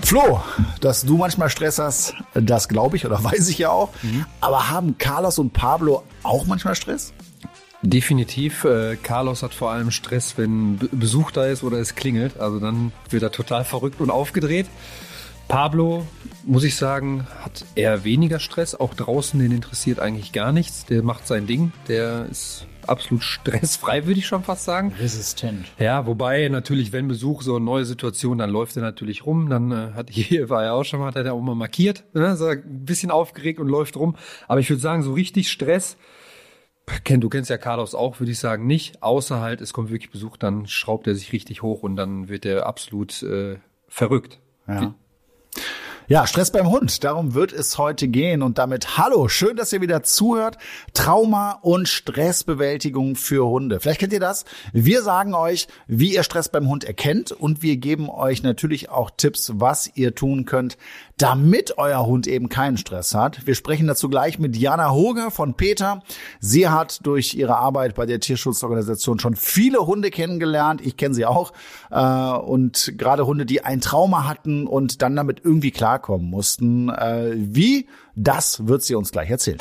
Flo, dass du manchmal Stress hast, das glaube ich oder weiß ich ja auch. Aber haben Carlos und Pablo auch manchmal Stress? Definitiv. Carlos hat vor allem Stress, wenn Besuch da ist oder es klingelt. Also dann wird er total verrückt und aufgedreht. Pablo, muss ich sagen, hat eher weniger Stress. Auch draußen, den interessiert eigentlich gar nichts. Der macht sein Ding. Der ist absolut stressfrei, würde ich schon fast sagen. Resistent. Ja, wobei natürlich, wenn Besuch, so eine neue Situation, dann läuft er natürlich rum. Dann war er auch schon mal, hat er auch mal markiert. Ne? So ein bisschen aufgeregt und läuft rum. Aber ich würde sagen, so richtig Stress, du kennst ja Carlos auch, würde ich sagen, nicht. Außer halt, es kommt wirklich Besuch, dann schraubt er sich richtig hoch und dann wird er absolut verrückt. Ja. Ja, Stress beim Hund, darum wird es heute gehen und damit hallo, schön, dass ihr wieder zuhört. Trauma und Stressbewältigung für Hunde. Vielleicht kennt ihr das. Wir sagen euch, wie ihr Stress beim Hund erkennt und wir geben euch natürlich auch Tipps, was ihr tun könnt, damit euer Hund eben keinen Stress hat. Wir sprechen dazu gleich mit Jana Hoger von Peter. Sie hat durch ihre Arbeit bei der Tierschutzorganisation schon viele Hunde kennengelernt. Ich kenne sie auch. Und gerade Hunde, die ein Trauma hatten und dann damit irgendwie klarkommen mussten. Wie? Das wird sie uns gleich erzählen.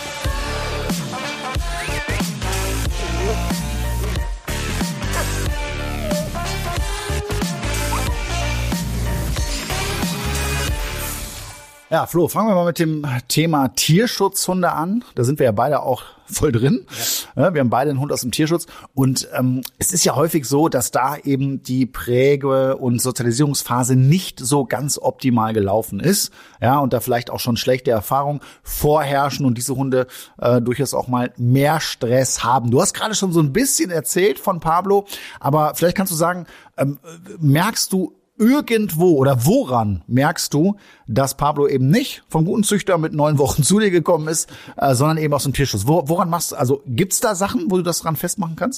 Ja, Flo, fangen wir mal mit dem Thema Tierschutzhunde an. Da sind wir ja beide auch voll drin. Ja. Wir haben beide einen Hund aus dem Tierschutz. Und es ist ja häufig so, dass da eben die Präge- und Sozialisierungsphase nicht so ganz optimal gelaufen ist. Ja, und da vielleicht auch schon schlechte Erfahrungen vorherrschen und diese Hunde durchaus auch mal mehr Stress haben. Du hast gerade schon so ein bisschen erzählt von Pablo, aber vielleicht kannst du sagen, merkst du irgendwo oder woran merkst du, dass Pablo eben nicht vom guten Züchter mit 9 Wochen zu dir gekommen ist, sondern eben aus dem Tierschutz? Woran machst du, also gibt's da Sachen, wo du das dran festmachen kannst?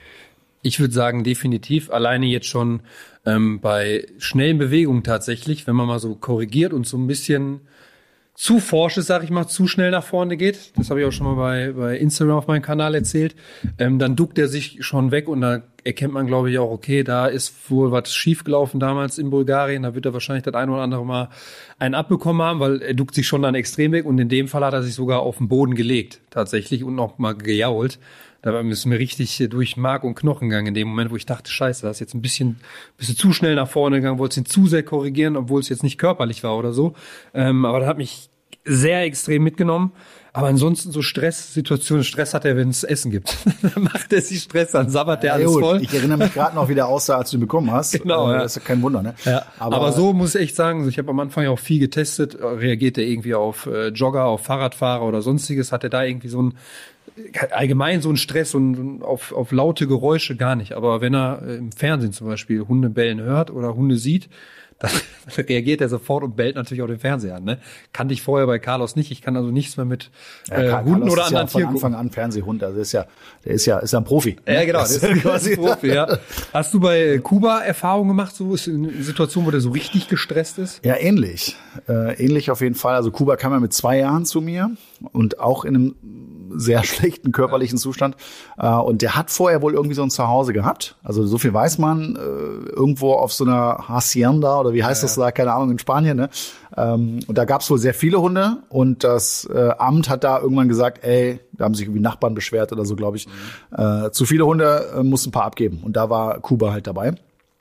Ich würde sagen, definitiv. Alleine jetzt schon bei schnellen Bewegungen tatsächlich, wenn man mal so korrigiert und so ein bisschen zu forsch ist, sag ich mal, zu schnell nach vorne geht. Das habe ich auch schon mal bei Instagram auf meinem Kanal erzählt. Dann duckt er sich schon weg und da erkennt man, glaube ich, auch, okay, da ist wohl was schiefgelaufen damals in Bulgarien. Da wird er wahrscheinlich das ein oder andere Mal einen abbekommen haben, weil er duckt sich schon dann extrem weg und in dem Fall hat er sich sogar auf den Boden gelegt, tatsächlich, und noch mal gejault. Da ist mir richtig durch Mark und Knochen gegangen in dem Moment, wo ich dachte, scheiße, das ist jetzt ein bisschen zu schnell nach vorne gegangen, wollte ihn zu sehr korrigieren, obwohl es jetzt nicht körperlich war oder so. Aber das hat mich sehr extrem mitgenommen. Aber ansonsten so Stresssituationen, Stress hat er, wenn es Essen gibt. Dann macht er sich Stress, dann sabbert er alles voll. Ich erinnere mich gerade noch, wie der aussah, als du ihn bekommen hast. Genau, ja. Das ist ja kein Wunder, ne? Ja. Aber so muss ich echt sagen, ich habe am Anfang ja auch viel getestet. Reagiert er irgendwie auf Jogger, auf Fahrradfahrer oder sonstiges? Hat er da irgendwie so allgemein so einen Stress und auf laute Geräusche gar nicht. Aber wenn er im Fernsehen zum Beispiel Hunde bellen hört oder Hunde sieht, dann reagiert er sofort und bellt natürlich auch den Fernseher an. Ne? Kannte ich vorher bei Carlos nicht. Ich kann also nichts mehr mit Hunden oder anderen Tieren. Von Anfang an Fernsehhund. Also der ist ja ein Profi. Ja, genau. Der ist quasi ein Profi, ja. Hast du bei Kuba Erfahrungen gemacht, so ist eine Situation, wo der so richtig gestresst ist? Ja, ähnlich. Ähnlich auf jeden Fall. Also Kuba kam ja mit 2 Jahren zu mir und auch in einem sehr schlechten körperlichen Zustand. Und der hat vorher wohl irgendwie so ein Zuhause gehabt. Also so viel weiß man. Irgendwo auf so einer Hacienda oder wie heißt das da? Keine Ahnung, in Spanien. Ne? Und da gab es wohl sehr viele Hunde. Und das Amt hat da irgendwann gesagt, da haben sich irgendwie Nachbarn beschwert oder so, glaube ich. Zu viele Hunde, mussten ein paar abgeben. Und da war Kuba halt dabei.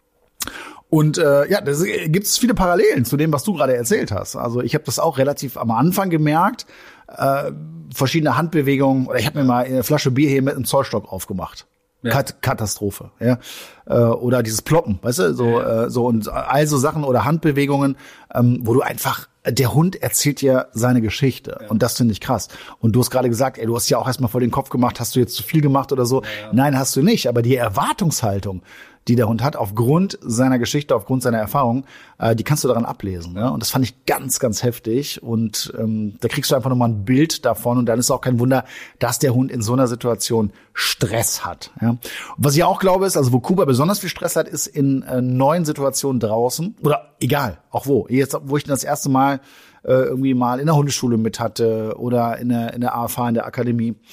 Und da gibt es viele Parallelen zu dem, was du gerade erzählt hast. Also ich habe das auch relativ am Anfang gemerkt, verschiedene Handbewegungen. Oder ich habe mir mal eine Flasche Bier hier mit einem Zollstock aufgemacht. Ja. Katastrophe, ja. Oder dieses Ploppen, weißt du, so und all so Sachen oder Handbewegungen, wo du einfach, der Hund erzählt dir seine Geschichte. Ja. Und das finde ich krass. Und du hast gerade gesagt, du hast ja auch erstmal vor den Kopf gemacht, hast du jetzt zu viel gemacht oder so? Ja. Nein, hast du nicht. Aber die Erwartungshaltung, die der Hund hat, aufgrund seiner Geschichte, aufgrund seiner Erfahrung, die kannst du daran ablesen. Ne? Und das fand ich ganz, ganz heftig. Und da kriegst du einfach nochmal ein Bild davon. Und dann ist auch kein Wunder, dass der Hund in so einer Situation Stress hat. Ja? Und was ich auch glaube ist, also wo Kuba besonders viel Stress hat, ist in neuen Situationen draußen. Oder egal, auch wo. Jetzt, wo ich das erste Mal irgendwie mal in der Hundeschule mit hatte oder in der AFH, in der Akademie.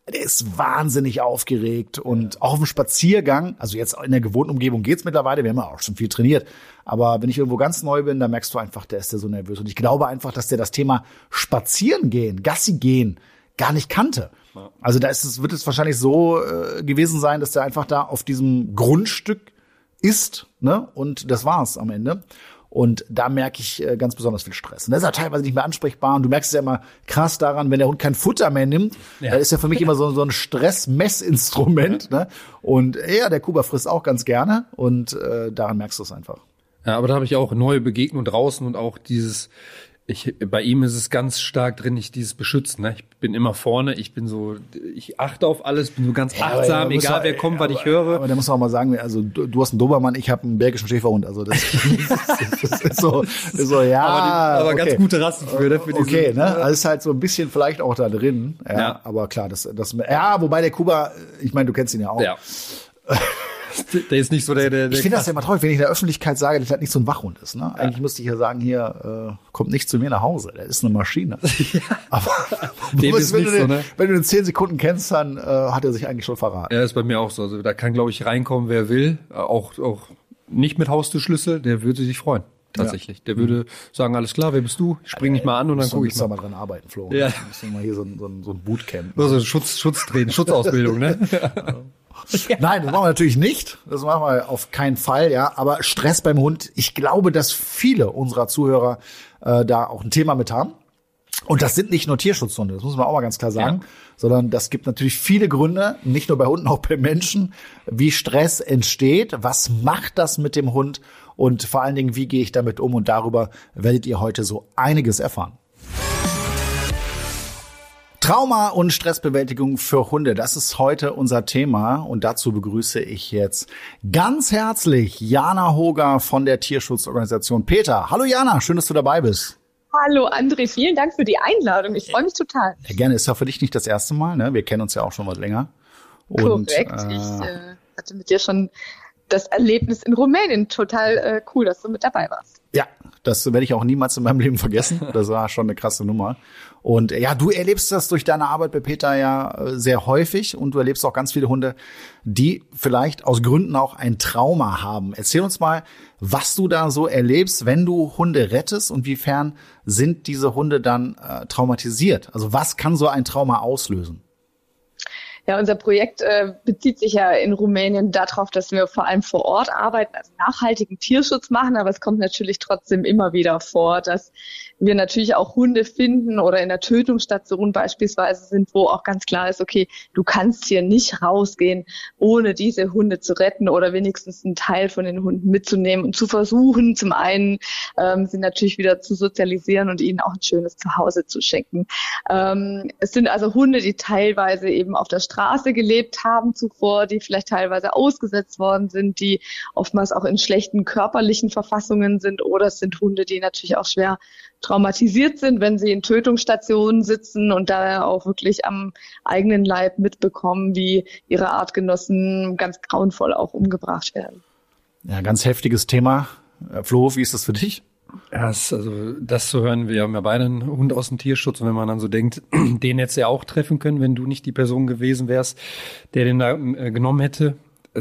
der ist wahnsinnig aufgeregt und auch auf dem Spaziergang, also jetzt in der gewohnten Umgebung geht's mittlerweile, wir haben ja auch schon viel trainiert, aber wenn ich irgendwo ganz neu bin, dann merkst du einfach, der ist so nervös. Und ich glaube einfach, dass der das Thema Spazieren gehen, Gassi gehen, gar nicht kannte. Also wird es wahrscheinlich so gewesen sein, dass der einfach da auf diesem Grundstück ist, ne? Und das war's am Ende. Und da merke ich ganz besonders viel Stress. Und der ist ja teilweise nicht mehr ansprechbar. Und du merkst es ja immer krass daran, wenn der Hund kein Futter mehr nimmt, da ist ja für mich immer so ein Stressmessinstrument. Ne? Und ja, der Kuba frisst auch ganz gerne. Und daran merkst du es einfach. Ja, aber da habe ich auch neue Begegnungen draußen und auch bei ihm ist es ganz stark drin, dieses Beschützen. Ne? Ich bin immer vorne, ich achte auf alles, bin so ganz achtsam, egal wer kommt, was ich höre. Aber da muss man auch mal sagen, also du hast einen Dobermann, ich habe einen belgischen Schäferhund. Also das ist so, ja. Aber okay. Ganz gute Rassen für diese. Okay, ne? Also ist halt so ein bisschen vielleicht auch da drin. Ja. Aber klar, wobei der Kuba, ich meine, du kennst ihn ja auch. Ja. Der ist nicht so der ich finde das ja immer traurig, wenn ich in der Öffentlichkeit sage, dass das nicht so ein Wachhund ist. Ne? Eigentlich müsste ich ja sagen, hier, kommt nicht zu mir nach Hause. Der ist eine Maschine. Ja. Aber wenn du den 10 Sekunden kennst, dann hat er sich eigentlich schon verraten. Ja, ist bei mir auch so. Also da kann, glaube ich, reinkommen, wer will. Auch nicht mit Haustürschlüssel, der würde sich freuen. Tatsächlich. Ja. Der würde sagen, alles klar, wer bist du? Ich spring nicht mal an und dann gucke ich mal. Da mal dran arbeiten, Flo. Ja. Wir müssen mal hier so ein Bootcamp. Also Schutzausbildung, ne? Ja. Nein, das machen wir natürlich nicht. Das machen wir auf keinen Fall, ja. Aber Stress beim Hund, ich glaube, dass viele unserer Zuhörer da auch ein Thema mit haben. Und das sind nicht nur Tierschutzhunde, das muss man auch mal ganz klar sagen, sondern das gibt natürlich viele Gründe, nicht nur bei Hunden, auch bei Menschen, wie Stress entsteht. Was macht das mit dem Hund? Und vor allen Dingen, wie gehe ich damit um? Und darüber werdet ihr heute so einiges erfahren. Trauma und Stressbewältigung für Hunde, das ist heute unser Thema. Und dazu begrüße ich jetzt ganz herzlich Jana Hoger von der Tierschutzorganisation PETA. Hallo Jana, schön, dass du dabei bist. Hallo André, vielen Dank für die Einladung. Ich freue mich total. Ja, gerne, ist ja für dich nicht das erste Mal, ne? Wir kennen uns ja auch schon was länger. Und, korrekt, ich hatte mit dir schon das Erlebnis in Rumänien. Total cool, dass du mit dabei warst. Ja, das werde ich auch niemals in meinem Leben vergessen. Das war schon eine krasse Nummer. Und ja, du erlebst das durch deine Arbeit bei PETA ja sehr häufig und du erlebst auch ganz viele Hunde, die vielleicht aus Gründen auch ein Trauma haben. Erzähl uns mal, was du da so erlebst, wenn du Hunde rettest und inwiefern sind diese Hunde dann traumatisiert? Also was kann so ein Trauma auslösen? Ja, unser Projekt bezieht sich ja in Rumänien darauf, dass wir vor allem vor Ort arbeiten, also nachhaltigen Tierschutz machen, aber es kommt natürlich trotzdem immer wieder vor, dass wir natürlich auch Hunde finden oder in der Tötungsstation beispielsweise sind, wo auch ganz klar ist, okay, du kannst hier nicht rausgehen, ohne diese Hunde zu retten oder wenigstens einen Teil von den Hunden mitzunehmen und zu versuchen, zum einen sie natürlich wieder zu sozialisieren und ihnen auch ein schönes Zuhause zu schenken. Es sind also Hunde, die teilweise eben auf der Straße gelebt haben zuvor, die vielleicht teilweise ausgesetzt worden sind, die oftmals auch in schlechten körperlichen Verfassungen sind, oder es sind Hunde, die natürlich auch schwer traumatisiert sind, wenn sie in Tötungsstationen sitzen und da auch wirklich am eigenen Leib mitbekommen, wie ihre Artgenossen ganz grauenvoll auch umgebracht werden. Ja, ganz heftiges Thema. Flo, wie ist das für dich? Ja, das zu hören, wir haben ja beide einen Hund aus dem Tierschutz und wenn man dann so denkt, den hättest du ja auch treffen können, wenn du nicht die Person gewesen wärst, der den da genommen hätte.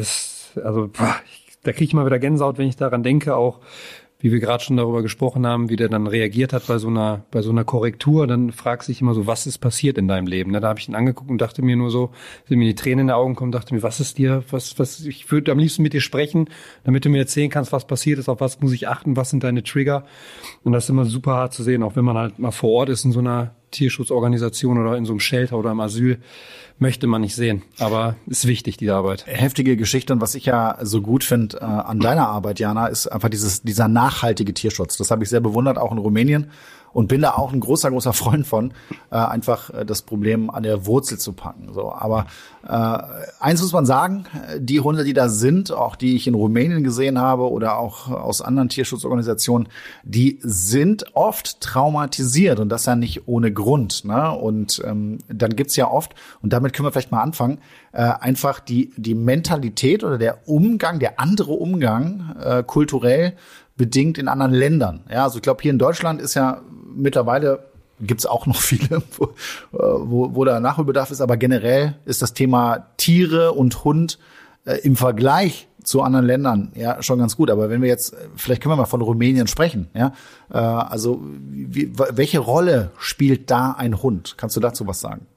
Da kriege ich mal wieder Gänsehaut, wenn ich daran denke, auch wie wir gerade schon darüber gesprochen haben, wie der dann reagiert hat bei so einer Korrektur, dann fragst du dich immer so, was ist passiert in deinem Leben? Da habe ich ihn angeguckt und dachte mir nur so, sind mir die Tränen in die Augen kommen, dachte mir, was ist dir, ich würde am liebsten mit dir sprechen, damit du mir erzählen kannst, was passiert ist, auf was muss ich achten, was sind deine Trigger? Und das ist immer super hart zu sehen, auch wenn man halt mal vor Ort ist in so einer Tierschutzorganisation oder in so einem Shelter oder im Asyl, möchte man nicht sehen. Aber ist wichtig, die Arbeit. Heftige Geschichte. Und was ich ja so gut finde an deiner Arbeit, Jana, ist einfach dieser nachhaltige Tierschutz. Das habe ich sehr bewundert, auch in Rumänien. Und bin da auch ein großer Freund von, einfach das Problem an der Wurzel zu packen. So, aber eins muss man sagen, die Hunde, die da sind, auch die ich in Rumänien gesehen habe oder auch aus anderen Tierschutzorganisationen, die sind oft traumatisiert und das ja nicht ohne Grund. Ne? Und dann gibt's ja oft, und damit können wir vielleicht mal anfangen, einfach die Mentalität oder der andere Umgang kulturell bedingt in anderen Ländern. Ja, also ich glaube, hier in Deutschland ist ja mittlerweile gibt's auch noch viele, wo da Nachholbedarf ist. Aber generell ist das Thema Tiere und Hund im Vergleich zu anderen Ländern ja schon ganz gut. Aber wenn wir jetzt, vielleicht können wir mal von Rumänien sprechen. Ja, also welche Rolle spielt da ein Hund? Kannst du dazu was sagen?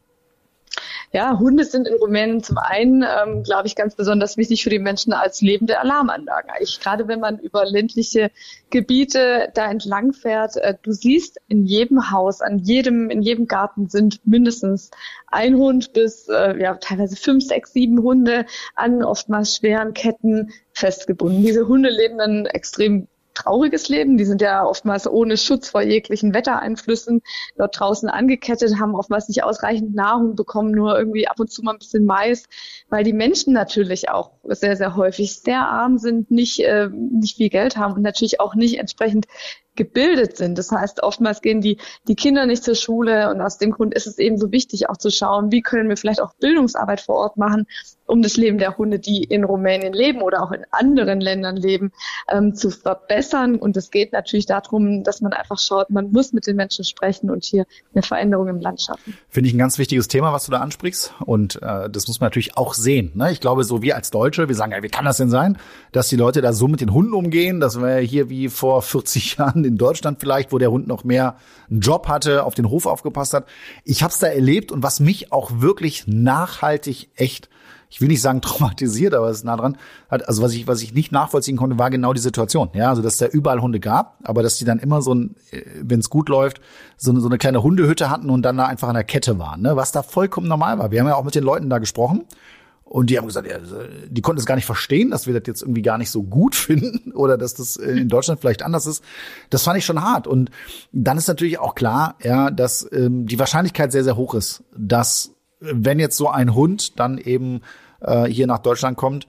Ja, Hunde sind in Rumänien zum einen, glaube ich, ganz besonders wichtig für die Menschen als lebende Alarmanlagen. Gerade wenn man über ländliche Gebiete da entlang fährt, du siehst in jedem Haus, in jedem Garten sind mindestens ein Hund bis teilweise 5, 6, 7 Hunde an oftmals schweren Ketten festgebunden. Diese Hunde leben ein extrem trauriges Leben. Die sind ja oftmals ohne Schutz vor jeglichen Wettereinflüssen dort draußen angekettet, haben oftmals nicht ausreichend Nahrung bekommen, nur irgendwie ab und zu mal ein bisschen Mais, weil die Menschen natürlich auch sehr, sehr häufig sehr arm sind, nicht viel Geld haben und natürlich auch nicht entsprechend gebildet sind. Das heißt, oftmals gehen die Kinder nicht zur Schule und aus dem Grund ist es eben so wichtig, auch zu schauen, wie können wir vielleicht auch Bildungsarbeit vor Ort machen, um das Leben der Hunde, die in Rumänien leben oder auch in anderen Ländern leben, zu verbessern. Und es geht natürlich darum, dass man einfach schaut, man muss mit den Menschen sprechen und hier eine Veränderung im Land schaffen. Finde ich ein ganz wichtiges Thema, was du da ansprichst. Und das muss man natürlich auch sehen. Ne? Ich glaube, so wir als Deutsche, wir sagen, ja, wie kann das denn sein, dass die Leute da so mit den Hunden umgehen? Das war ja hier wie vor 40 Jahren in Deutschland vielleicht, wo der Hund noch mehr einen Job hatte, auf den Hof aufgepasst hat. Ich habe es da erlebt und was mich auch wirklich nachhaltig echt, ich will nicht sagen traumatisiert, aber es ist nah dran, also was ich nicht nachvollziehen konnte, war genau die Situation. Ja, also dass da überall Hunde gab, aber dass die dann immer so ein, wenn es gut läuft, so eine kleine Hundehütte hatten und dann da einfach an der Kette waren, ne? Was da vollkommen normal war. Wir haben ja auch mit den Leuten da gesprochen. Und die haben gesagt, ja, die konnten es gar nicht verstehen, dass wir das jetzt irgendwie gar nicht so gut finden oder dass das in Deutschland vielleicht anders ist. Das fand ich schon hart. Und dann ist natürlich auch klar, ja, dass die Wahrscheinlichkeit sehr, sehr hoch ist, dass wenn jetzt so ein Hund dann eben hier nach Deutschland kommt,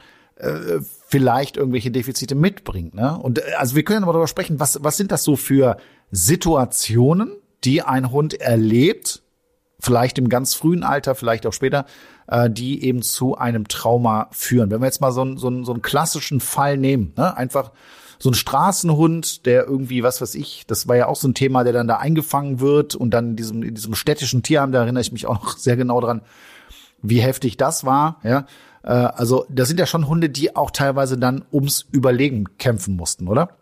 vielleicht irgendwelche Defizite mitbringt. Ne? Und also wir können aber darüber sprechen, was sind das so für Situationen, die ein Hund erlebt, vielleicht im ganz frühen Alter, vielleicht auch später, die eben zu einem Trauma führen. Wenn wir jetzt mal so einen klassischen Fall nehmen, ne? Einfach so ein Straßenhund, der irgendwie, was weiß ich, das war ja auch so ein Thema, der dann da eingefangen wird und dann in diesem städtischen Tierheim, da erinnere ich mich auch noch sehr genau dran, wie heftig das war. Ja, also das sind ja schon Hunde, die auch teilweise dann ums Überleben kämpfen mussten, oder?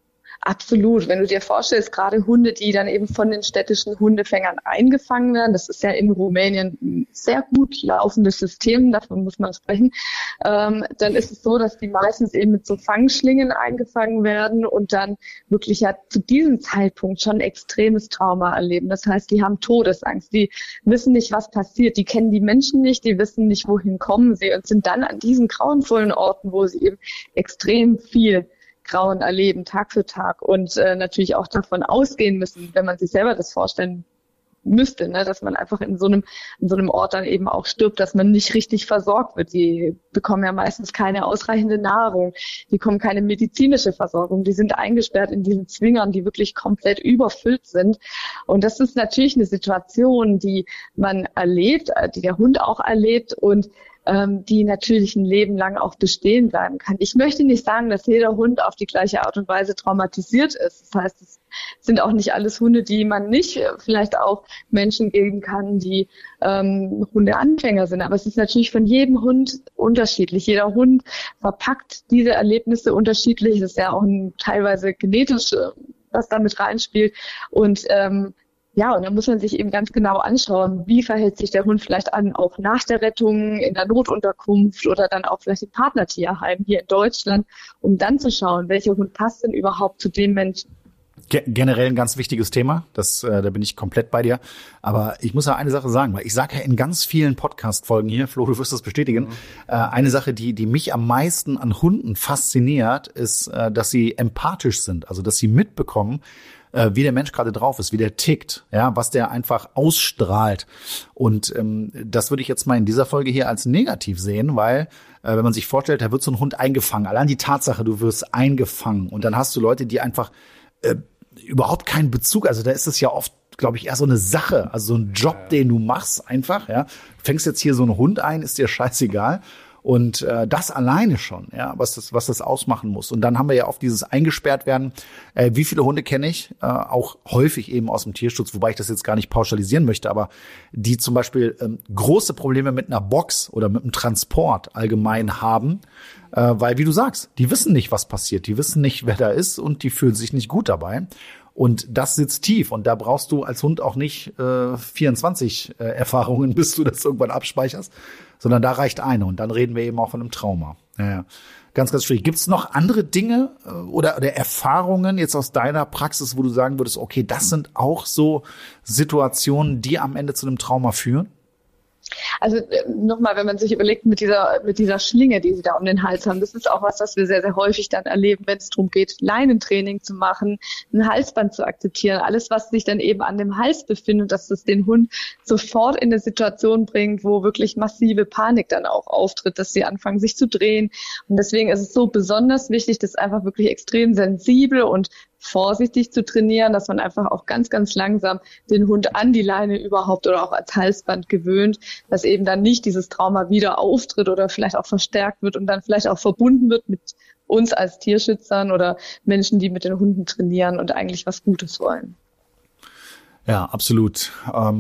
Absolut. Wenn du dir vorstellst, gerade Hunde, die dann eben von den städtischen Hundefängern eingefangen werden, das ist ja in Rumänien ein sehr gut laufendes System, davon muss man sprechen, dann ist es so, dass die meistens eben mit so Fangschlingen eingefangen werden und dann wirklich ja zu diesem Zeitpunkt schon extremes Trauma erleben. Das heißt, die haben Todesangst, die wissen nicht, was passiert, die kennen die Menschen nicht, die wissen nicht, wohin kommen sie und sind dann an diesen grauenvollen Orten, wo sie eben extrem viel Grauen erleben, Tag für Tag und natürlich auch davon ausgehen müssen, wenn man sich selber das vorstellen müsste, ne, dass man einfach in so einem Ort dann eben auch stirbt, dass man nicht richtig versorgt wird. Die bekommen ja meistens keine ausreichende Nahrung, die bekommen keine medizinische Versorgung, die sind eingesperrt in diesen Zwingern, die wirklich komplett überfüllt sind. Und das ist natürlich eine Situation, die man erlebt, die der Hund auch erlebt und die natürlich ein Leben lang auch bestehen bleiben kann. Ich möchte nicht sagen, dass jeder Hund auf die gleiche Art und Weise traumatisiert ist. Das heißt, es sind auch nicht alles Hunde, die man nicht vielleicht auch Menschen geben kann, die Hundeanfänger sind. Aber es ist natürlich von jedem Hund unterschiedlich. Jeder Hund verpackt diese Erlebnisse unterschiedlich. Das ist ja auch teilweise genetisch, was da mit reinspielt. Und und dann muss man sich eben ganz genau anschauen, wie verhält sich der Hund vielleicht an, auch nach der Rettung, in der Notunterkunft oder dann auch vielleicht im Partnertierheim hier in Deutschland, um dann zu schauen, welcher Hund passt denn überhaupt zu dem Menschen. Generell ein ganz wichtiges Thema, da bin ich komplett bei dir. Aber ich muss ja eine Sache sagen, weil ich sage ja in ganz vielen Podcast-Folgen hier, Flo, du wirst das bestätigen, eine Sache, die mich am meisten an Hunden fasziniert, ist, dass sie empathisch sind, also dass sie mitbekommen, wie der Mensch gerade drauf ist, wie der tickt, ja, was der einfach ausstrahlt. Und das würde ich jetzt mal in dieser Folge hier als negativ sehen, weil wenn man sich vorstellt, da wird so ein Hund eingefangen. Allein die Tatsache, du wirst eingefangen und dann hast du Leute, die einfach überhaupt keinen Bezug, also da ist es ja oft, glaube ich, eher so eine Sache, also so ein Job, den du machst einfach, ja. Du fängst jetzt hier so einen Hund ein, ist dir scheißegal. Und das alleine schon, ja, was das ausmachen muss. Und dann haben wir ja oft dieses eingesperrt werden. Wie viele Hunde kenne ich? Auch häufig eben aus dem Tierschutz, wobei ich das jetzt gar nicht pauschalisieren möchte, aber die zum Beispiel große Probleme mit einer Box oder mit einem Transport allgemein haben, weil, wie du sagst, die wissen nicht, was passiert, die wissen nicht, wer da ist und die fühlen sich nicht gut dabei. Und das sitzt tief und da brauchst du als Hund auch nicht 24 Erfahrungen, bis du das irgendwann abspeicherst, sondern da reicht eine und dann reden wir eben auch von einem Trauma. Ja. Ganz, ganz schwierig. Gibt es noch andere Dinge oder Erfahrungen jetzt aus deiner Praxis, wo du sagen würdest, okay, das sind auch so Situationen, die am Ende zu einem Trauma führen? Also nochmal, wenn man sich überlegt, mit dieser Schlinge, die sie da um den Hals haben, das ist auch was wir sehr, sehr häufig dann erleben, wenn es darum geht, Leinentraining zu machen, ein Halsband zu akzeptieren, alles, was sich dann eben an dem Hals befindet, dass das den Hund sofort in eine Situation bringt, wo wirklich massive Panik dann auch auftritt, dass sie anfangen, sich zu drehen. Und deswegen ist es so besonders wichtig, das einfach wirklich extrem sensibel und vorsichtig zu trainieren, dass man einfach auch ganz, ganz langsam den Hund an die Leine überhaupt oder auch als Halsband gewöhnt, dass eben dann nicht dieses Trauma wieder auftritt oder vielleicht auch verstärkt wird und dann vielleicht auch verbunden wird mit uns als Tierschützern oder Menschen, die mit den Hunden trainieren und eigentlich was Gutes wollen. Ja, absolut.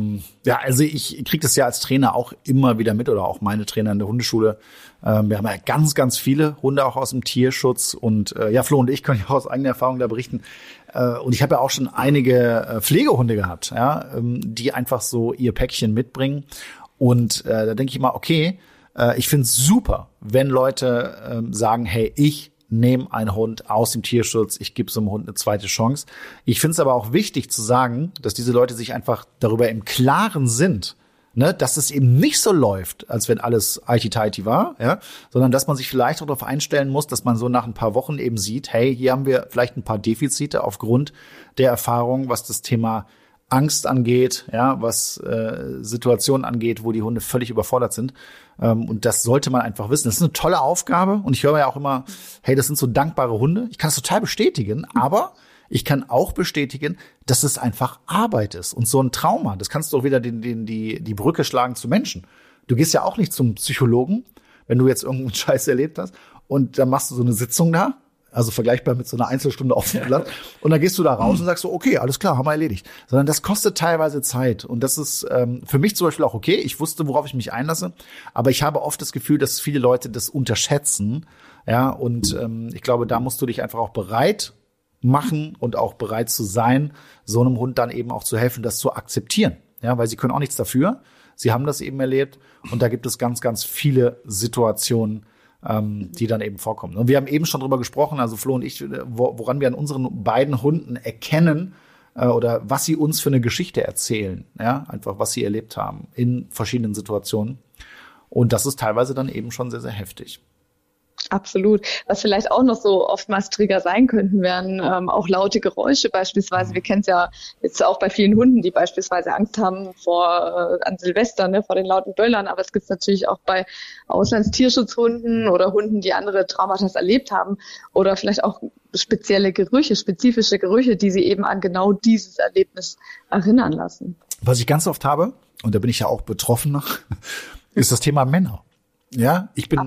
Also ich kriege das ja als Trainer auch immer wieder mit oder auch meine Trainer in der Hundeschule. Wir haben ja ganz, ganz viele Hunde auch aus dem Tierschutz und Flo und ich können ja aus eigener Erfahrung da berichten. Und ich habe ja auch schon einige Pflegehunde gehabt, ja, die einfach so ihr Päckchen mitbringen. Und da denke ich mal, okay, ich finde es super, wenn Leute sagen, hey, ich nehme einen Hund aus dem Tierschutz, ich gebe so einem Hund eine zweite Chance. Ich finde es aber auch wichtig zu sagen, dass diese Leute sich einfach darüber im Klaren sind, ne, dass es eben nicht so läuft, als wenn alles Aiti-Taiti war, ja, sondern dass man sich vielleicht auch darauf einstellen muss, dass man so nach ein paar Wochen eben sieht, hey, hier haben wir vielleicht ein paar Defizite aufgrund der Erfahrung, was das Thema Angst angeht, ja, was Situationen angeht, wo die Hunde völlig überfordert sind. Und das sollte man einfach wissen. Das ist eine tolle Aufgabe. Und ich höre ja auch immer, hey, das sind so dankbare Hunde. Ich kann das total bestätigen, aber ich kann auch bestätigen, dass es einfach Arbeit ist. Und so ein Trauma, das kannst du auch wieder die Brücke schlagen zu Menschen. Du gehst ja auch nicht zum Psychologen, wenn du jetzt irgendeinen Scheiß erlebt hast. Und dann machst du so eine Sitzung da. Also vergleichbar mit so einer Einzelstunde auf dem Blatt. Und dann gehst du da raus und sagst so, okay, alles klar, haben wir erledigt. Sondern das kostet teilweise Zeit. Und das ist für mich zum Beispiel auch okay. Ich wusste, worauf ich mich einlasse. Aber ich habe oft das Gefühl, dass viele Leute das unterschätzen. Ja, und ich glaube, da musst du dich einfach auch bereit machen und auch bereit zu sein, so einem Hund dann eben auch zu helfen, das zu akzeptieren. Ja, weil sie können auch nichts dafür. Sie haben das eben erlebt. Und da gibt es ganz, ganz viele Situationen, die dann eben vorkommen. Und wir haben eben schon drüber gesprochen, also Flo und ich, woran wir an unseren beiden Hunden erkennen oder was sie uns für eine Geschichte erzählen, ja, einfach was sie erlebt haben in verschiedenen Situationen. Und das ist teilweise dann eben schon sehr, sehr heftig. Absolut. Was vielleicht auch noch so oftmals Trigger sein könnten, wären auch laute Geräusche beispielsweise. Wir kennen es ja jetzt auch bei vielen Hunden, die beispielsweise Angst haben an Silvester, ne, vor den lauten Böllern. Aber es gibt es natürlich auch bei Auslandstierschutzhunden oder Hunden, die andere Traumata erlebt haben oder vielleicht auch spezielle Gerüche, spezifische Gerüche, die sie eben an genau dieses Erlebnis erinnern lassen. Was ich ganz oft habe, und da bin ich ja auch betroffen, ist das Thema Männer. Ja, ich bin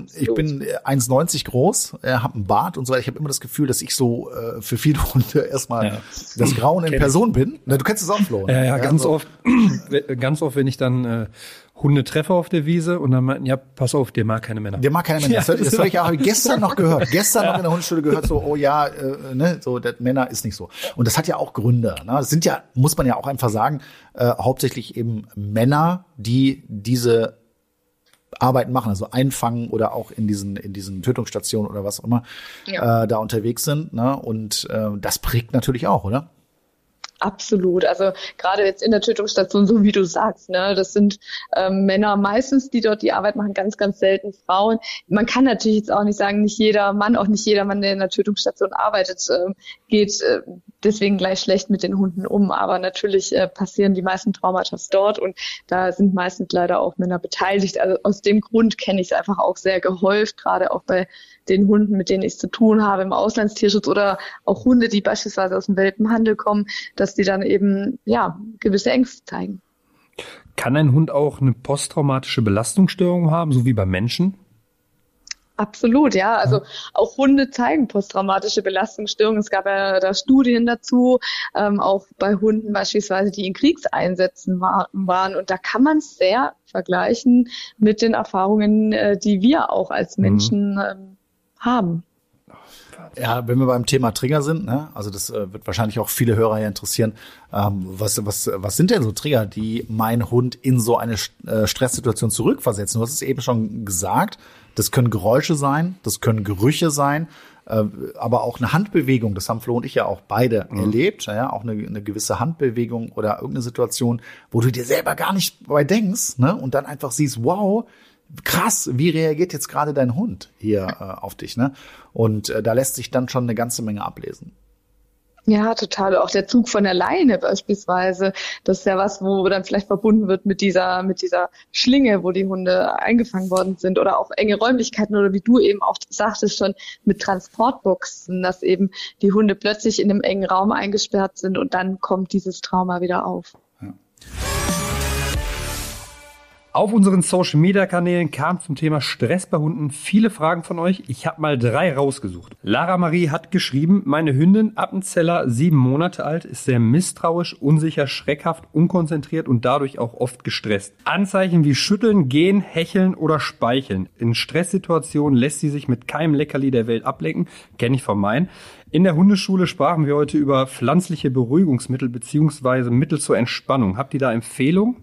1,90 groß, habe einen Bart und so weiter. Ich habe immer das Gefühl, dass ich so für viele Hunde erstmal das Grauen in Person bin. Na, du kennst es auch, Flo. Ne? Ja, ganz oft, wenn ich dann Hunde treffe auf der Wiese und dann meinten, ja, pass auf, der mag keine Männer. Der mag keine Männer. Das habe ich auch gestern noch gehört. Gestern noch in der Hundeschule gehört, so, oh ja, so, das Männer ist nicht so. Und das hat ja auch Gründe. Ne? Das sind ja, muss man ja auch einfach sagen, hauptsächlich eben Männer, die diese Arbeiten machen, also einfangen oder auch in diesen Tötungsstationen oder was auch immer da unterwegs sind. Ne? Und das prägt natürlich auch, oder? Absolut. Also gerade jetzt in der Tötungsstation, so wie du sagst, ne, das sind Männer meistens, die dort die Arbeit machen, ganz, ganz selten Frauen. Man kann natürlich jetzt auch nicht sagen, nicht jeder Mann, der in der Tötungsstation arbeitet, geht deswegen gleich schlecht mit den Hunden um. Aber natürlich passieren die meisten Traumata dort und da sind meistens leider auch Männer beteiligt. Also aus dem Grund kenne ich es einfach auch sehr gehäuft, gerade auch bei den Hunden, mit denen ich zu tun habe im Auslandstierschutz oder auch Hunde, die beispielsweise aus dem Welpenhandel kommen, dass die dann eben, ja, gewisse Ängste zeigen. Kann ein Hund auch eine posttraumatische Belastungsstörung haben, so wie bei Menschen? Absolut, ja. Also auch Hunde zeigen posttraumatische Belastungsstörungen. Es gab ja da Studien dazu, auch bei Hunden beispielsweise, die in Kriegseinsätzen waren. Und da kann man es sehr vergleichen mit den Erfahrungen, die wir auch als Menschen haben. Ja, wenn wir beim Thema Trigger sind, ne, also das wird wahrscheinlich auch viele Hörer hier interessieren. Was sind denn so Trigger, die meinen Hund in so eine Stresssituation zurückversetzen? Du hast es eben schon gesagt, das können Geräusche sein, das können Gerüche sein, aber auch eine Handbewegung. Das haben Flo und ich ja auch beide erlebt. Ja, auch eine gewisse Handbewegung oder irgendeine Situation, wo du dir selber gar nicht bei denkst, ne, und dann einfach siehst, wow, krass, wie reagiert jetzt gerade dein Hund hier auf dich, ne? Und da lässt sich dann schon eine ganze Menge ablesen. Ja, total. Auch der Zug von der Leine beispielsweise. Das ist ja was, wo dann vielleicht verbunden wird mit dieser Schlinge, wo die Hunde eingefangen worden sind, oder auch enge Räumlichkeiten oder wie du eben auch sagtest schon mit Transportboxen, dass eben die Hunde plötzlich in einem engen Raum eingesperrt sind und dann kommt dieses Trauma wieder auf. Ja. Auf unseren Social-Media-Kanälen kamen zum Thema Stress bei Hunden viele Fragen von euch. Ich habe mal 3 rausgesucht. Lara Marie hat geschrieben, meine Hündin Appenzeller, 7 Monate alt, ist sehr misstrauisch, unsicher, schreckhaft, unkonzentriert und dadurch auch oft gestresst. Anzeichen wie Schütteln, Gehen, Hecheln oder Speicheln. In Stresssituationen lässt sie sich mit keinem Leckerli der Welt ablenken. Kenne ich von meinen. In der Hundeschule sprachen wir heute über pflanzliche Beruhigungsmittel bzw. Mittel zur Entspannung. Habt ihr da Empfehlungen?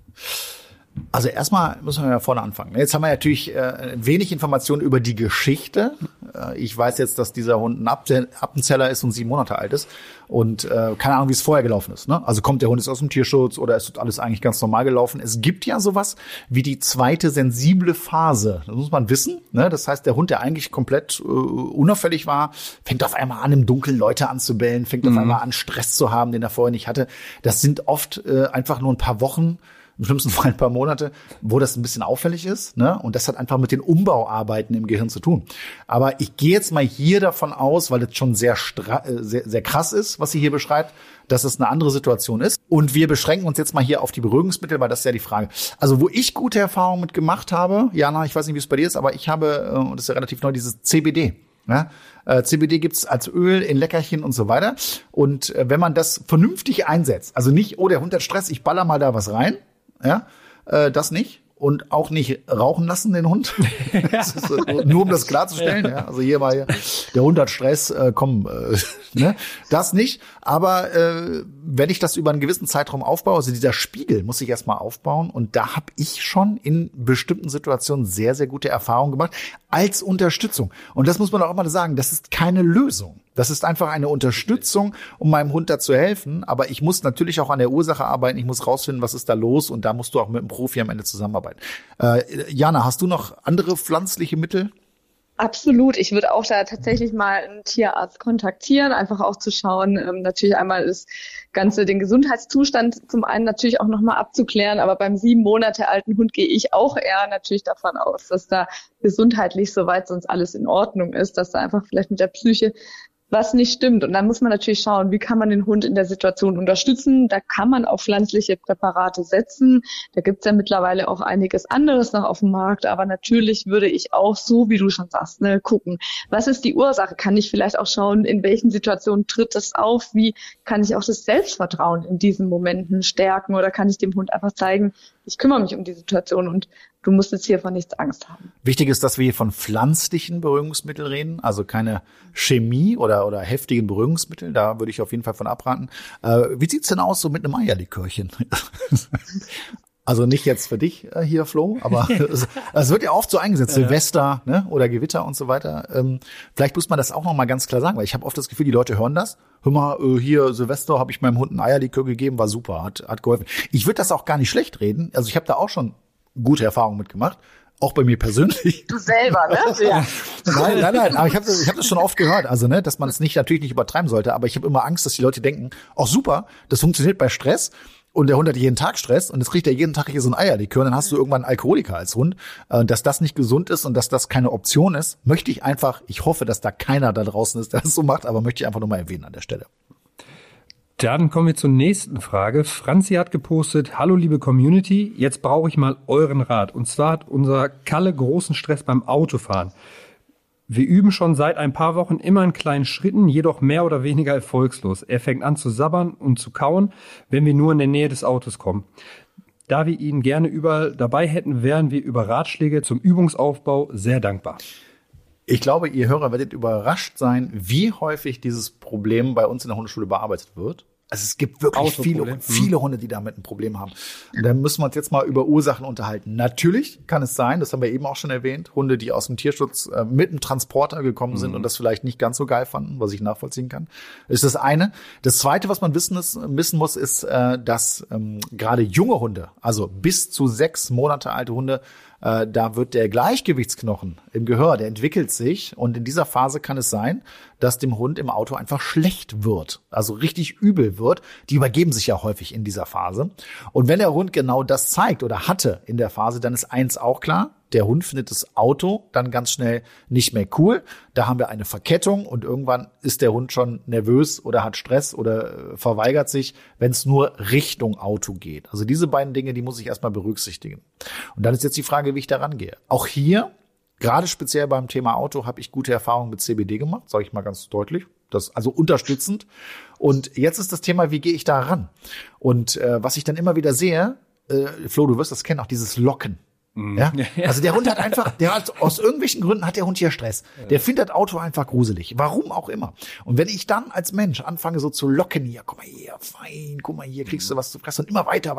Also erstmal müssen wir ja vorne anfangen. Jetzt haben wir natürlich wenig Informationen über die Geschichte. Ich weiß jetzt, dass dieser Hund ein Appenzeller ist und 7 Monate alt ist und keine Ahnung, wie es vorher gelaufen ist. Ne? Also kommt der Hund jetzt aus dem Tierschutz oder ist alles eigentlich ganz normal gelaufen? Es gibt ja sowas wie die zweite sensible Phase. Das muss man wissen. Ne? Das heißt, der Hund, der eigentlich komplett unauffällig war, fängt auf einmal an, im Dunkeln Leute anzubellen, fängt auf einmal an, Stress zu haben, den er vorher nicht hatte. Das sind oft einfach nur ein paar Wochen, im schlimmsten Fall ein paar Monate, wo das ein bisschen auffällig ist, ne? Und das hat einfach mit den Umbauarbeiten im Gehirn zu tun. Aber ich gehe jetzt mal hier davon aus, weil es schon sehr krass ist, was sie hier beschreibt, dass es eine andere Situation ist. Und wir beschränken uns jetzt mal hier auf die Beruhigungsmittel, weil das ist ja die Frage. Also wo ich gute Erfahrungen mit gemacht habe, Jana, ich weiß nicht, wie es bei dir ist, aber ich habe, und das ist ja relativ neu, dieses CBD. Ja? CBD gibt's als Öl in Leckerchen und so weiter. Und wenn man das vernünftig einsetzt, also nicht, oh, der Hund hat Stress, ich baller mal da was rein, ja, das nicht. Und auch nicht rauchen lassen, den Hund. Das ist, nur um das klarzustellen. Ja. Also hier mal, der Hund hat Stress, ne? Das nicht. Aber wenn ich das über einen gewissen Zeitraum aufbaue, also dieser Spiegel muss ich erstmal aufbauen. Und da habe ich schon in bestimmten Situationen sehr, sehr gute Erfahrungen gemacht als Unterstützung. Und das muss man auch immer sagen, das ist keine Lösung. Das ist einfach eine Unterstützung, um meinem Hund da zu helfen. Aber ich muss natürlich auch an der Ursache arbeiten. Ich muss rausfinden, was ist da los. Und da musst du auch mit einem Profi am Ende zusammenarbeiten. Jana, hast du noch andere pflanzliche Mittel? Absolut. Ich würde auch da tatsächlich mal einen Tierarzt kontaktieren, einfach auch zu schauen, natürlich einmal das Ganze, den Gesundheitszustand zum einen natürlich auch nochmal abzuklären, aber beim 7 Monate alten Hund gehe ich auch eher natürlich davon aus, dass da gesundheitlich soweit sonst alles in Ordnung ist, dass da einfach vielleicht mit der Psyche was nicht stimmt. Und dann muss man natürlich schauen, wie kann man den Hund in der Situation unterstützen. Da kann man auf pflanzliche Präparate setzen. Da gibt's ja mittlerweile auch einiges anderes noch auf dem Markt. Aber natürlich würde ich auch, so wie du schon sagst, gucken, was ist die Ursache? Kann ich vielleicht auch schauen, in welchen Situationen tritt das auf? Wie kann ich auch das Selbstvertrauen in diesen Momenten stärken? Oder kann ich dem Hund einfach zeigen, ich kümmere mich um die Situation und du musst jetzt hier von nichts Angst haben. Wichtig ist, dass wir hier von pflanzlichen Beruhigungsmitteln reden, also keine Chemie oder heftigen Beruhigungsmittel. Da würde ich auf jeden Fall von abraten. Wie sieht's denn aus so mit einem Eierlikörchen? Also nicht jetzt für dich hier, Flo, aber es wird ja oft so eingesetzt, Silvester, ne, oder Gewitter und so weiter. Vielleicht muss man das auch noch mal ganz klar sagen, weil ich habe oft das Gefühl, die Leute hören das. Hör mal, hier Silvester habe ich meinem Hund ein Eierlikör gegeben, war super, hat geholfen. Ich würde das auch gar nicht schlecht reden. Also ich habe da auch schon gute Erfahrungen mitgemacht. Auch bei mir persönlich. Du selber, ne? Ja. Nein, aber ich hab das schon oft gehört, also ne, dass man es natürlich nicht übertreiben sollte, aber ich habe immer Angst, dass die Leute denken, ach super, das funktioniert bei Stress und der Hund hat jeden Tag Stress und jetzt kriegt er jeden Tag hier so ein Eierlikör und dann hast du irgendwann einen Alkoholiker als Hund. Dass das nicht gesund ist und dass das keine Option ist, ich hoffe, dass da keiner da draußen ist, der das so macht, aber möchte ich einfach nur mal erwähnen an der Stelle. Dann kommen wir zur nächsten Frage. Franzi hat gepostet: Hallo liebe Community, jetzt brauche ich mal euren Rat. Und zwar hat unser Kalle großen Stress beim Autofahren. Wir üben schon seit ein paar Wochen immer in kleinen Schritten, jedoch mehr oder weniger erfolgslos. Er fängt an zu sabbern und zu kauen, wenn wir nur in der Nähe des Autos kommen. Da wir ihn gerne überall dabei hätten, wären wir über Ratschläge zum Übungsaufbau sehr dankbar. Ich glaube, ihr Hörer werdet überrascht sein, wie häufig dieses Problem bei uns in der Hundeschule bearbeitet wird. Also es gibt wirklich viele Hunde, die damit ein Problem haben. Und da müssen wir uns jetzt mal über Ursachen unterhalten. Natürlich kann es sein, das haben wir eben auch schon erwähnt, Hunde, die aus dem Tierschutz mit einem Transporter gekommen sind und das vielleicht nicht ganz so geil fanden, was ich nachvollziehen kann. Das ist das eine. Das zweite, was man wissen muss, ist, dass gerade junge Hunde, also bis zu 6 Monate alte Hunde, da wird der Gleichgewichtsknochen im Gehör, der entwickelt sich. Und in dieser Phase kann es sein, dass dem Hund im Auto einfach schlecht wird, also richtig übel wird. Die übergeben sich ja häufig in dieser Phase. Und wenn der Hund genau das zeigt oder hatte in der Phase, dann ist eins auch klar: Der Hund findet das Auto dann ganz schnell nicht mehr cool. Da haben wir eine Verkettung und irgendwann ist der Hund schon nervös oder hat Stress oder verweigert sich, wenn es nur Richtung Auto geht. Also diese beiden Dinge, die muss ich erstmal berücksichtigen. Und dann ist jetzt die Frage, wie ich da rangehe. Auch hier, gerade speziell beim Thema Auto, habe ich gute Erfahrungen mit CBD gemacht, sage ich mal ganz deutlich. Das also unterstützend. Und jetzt ist das Thema, wie gehe ich da ran? Und was ich dann immer wieder sehe, Flo, du wirst das kennen, auch dieses Locken. Ja, also der Hund hat einfach, aus irgendwelchen Gründen hat der Hund hier Stress. Der findet das Auto einfach gruselig. Warum auch immer. Und wenn ich dann als Mensch anfange so zu locken, hier, guck mal hier, fein, guck mal hier, kriegst du was zu fressen und immer weiter,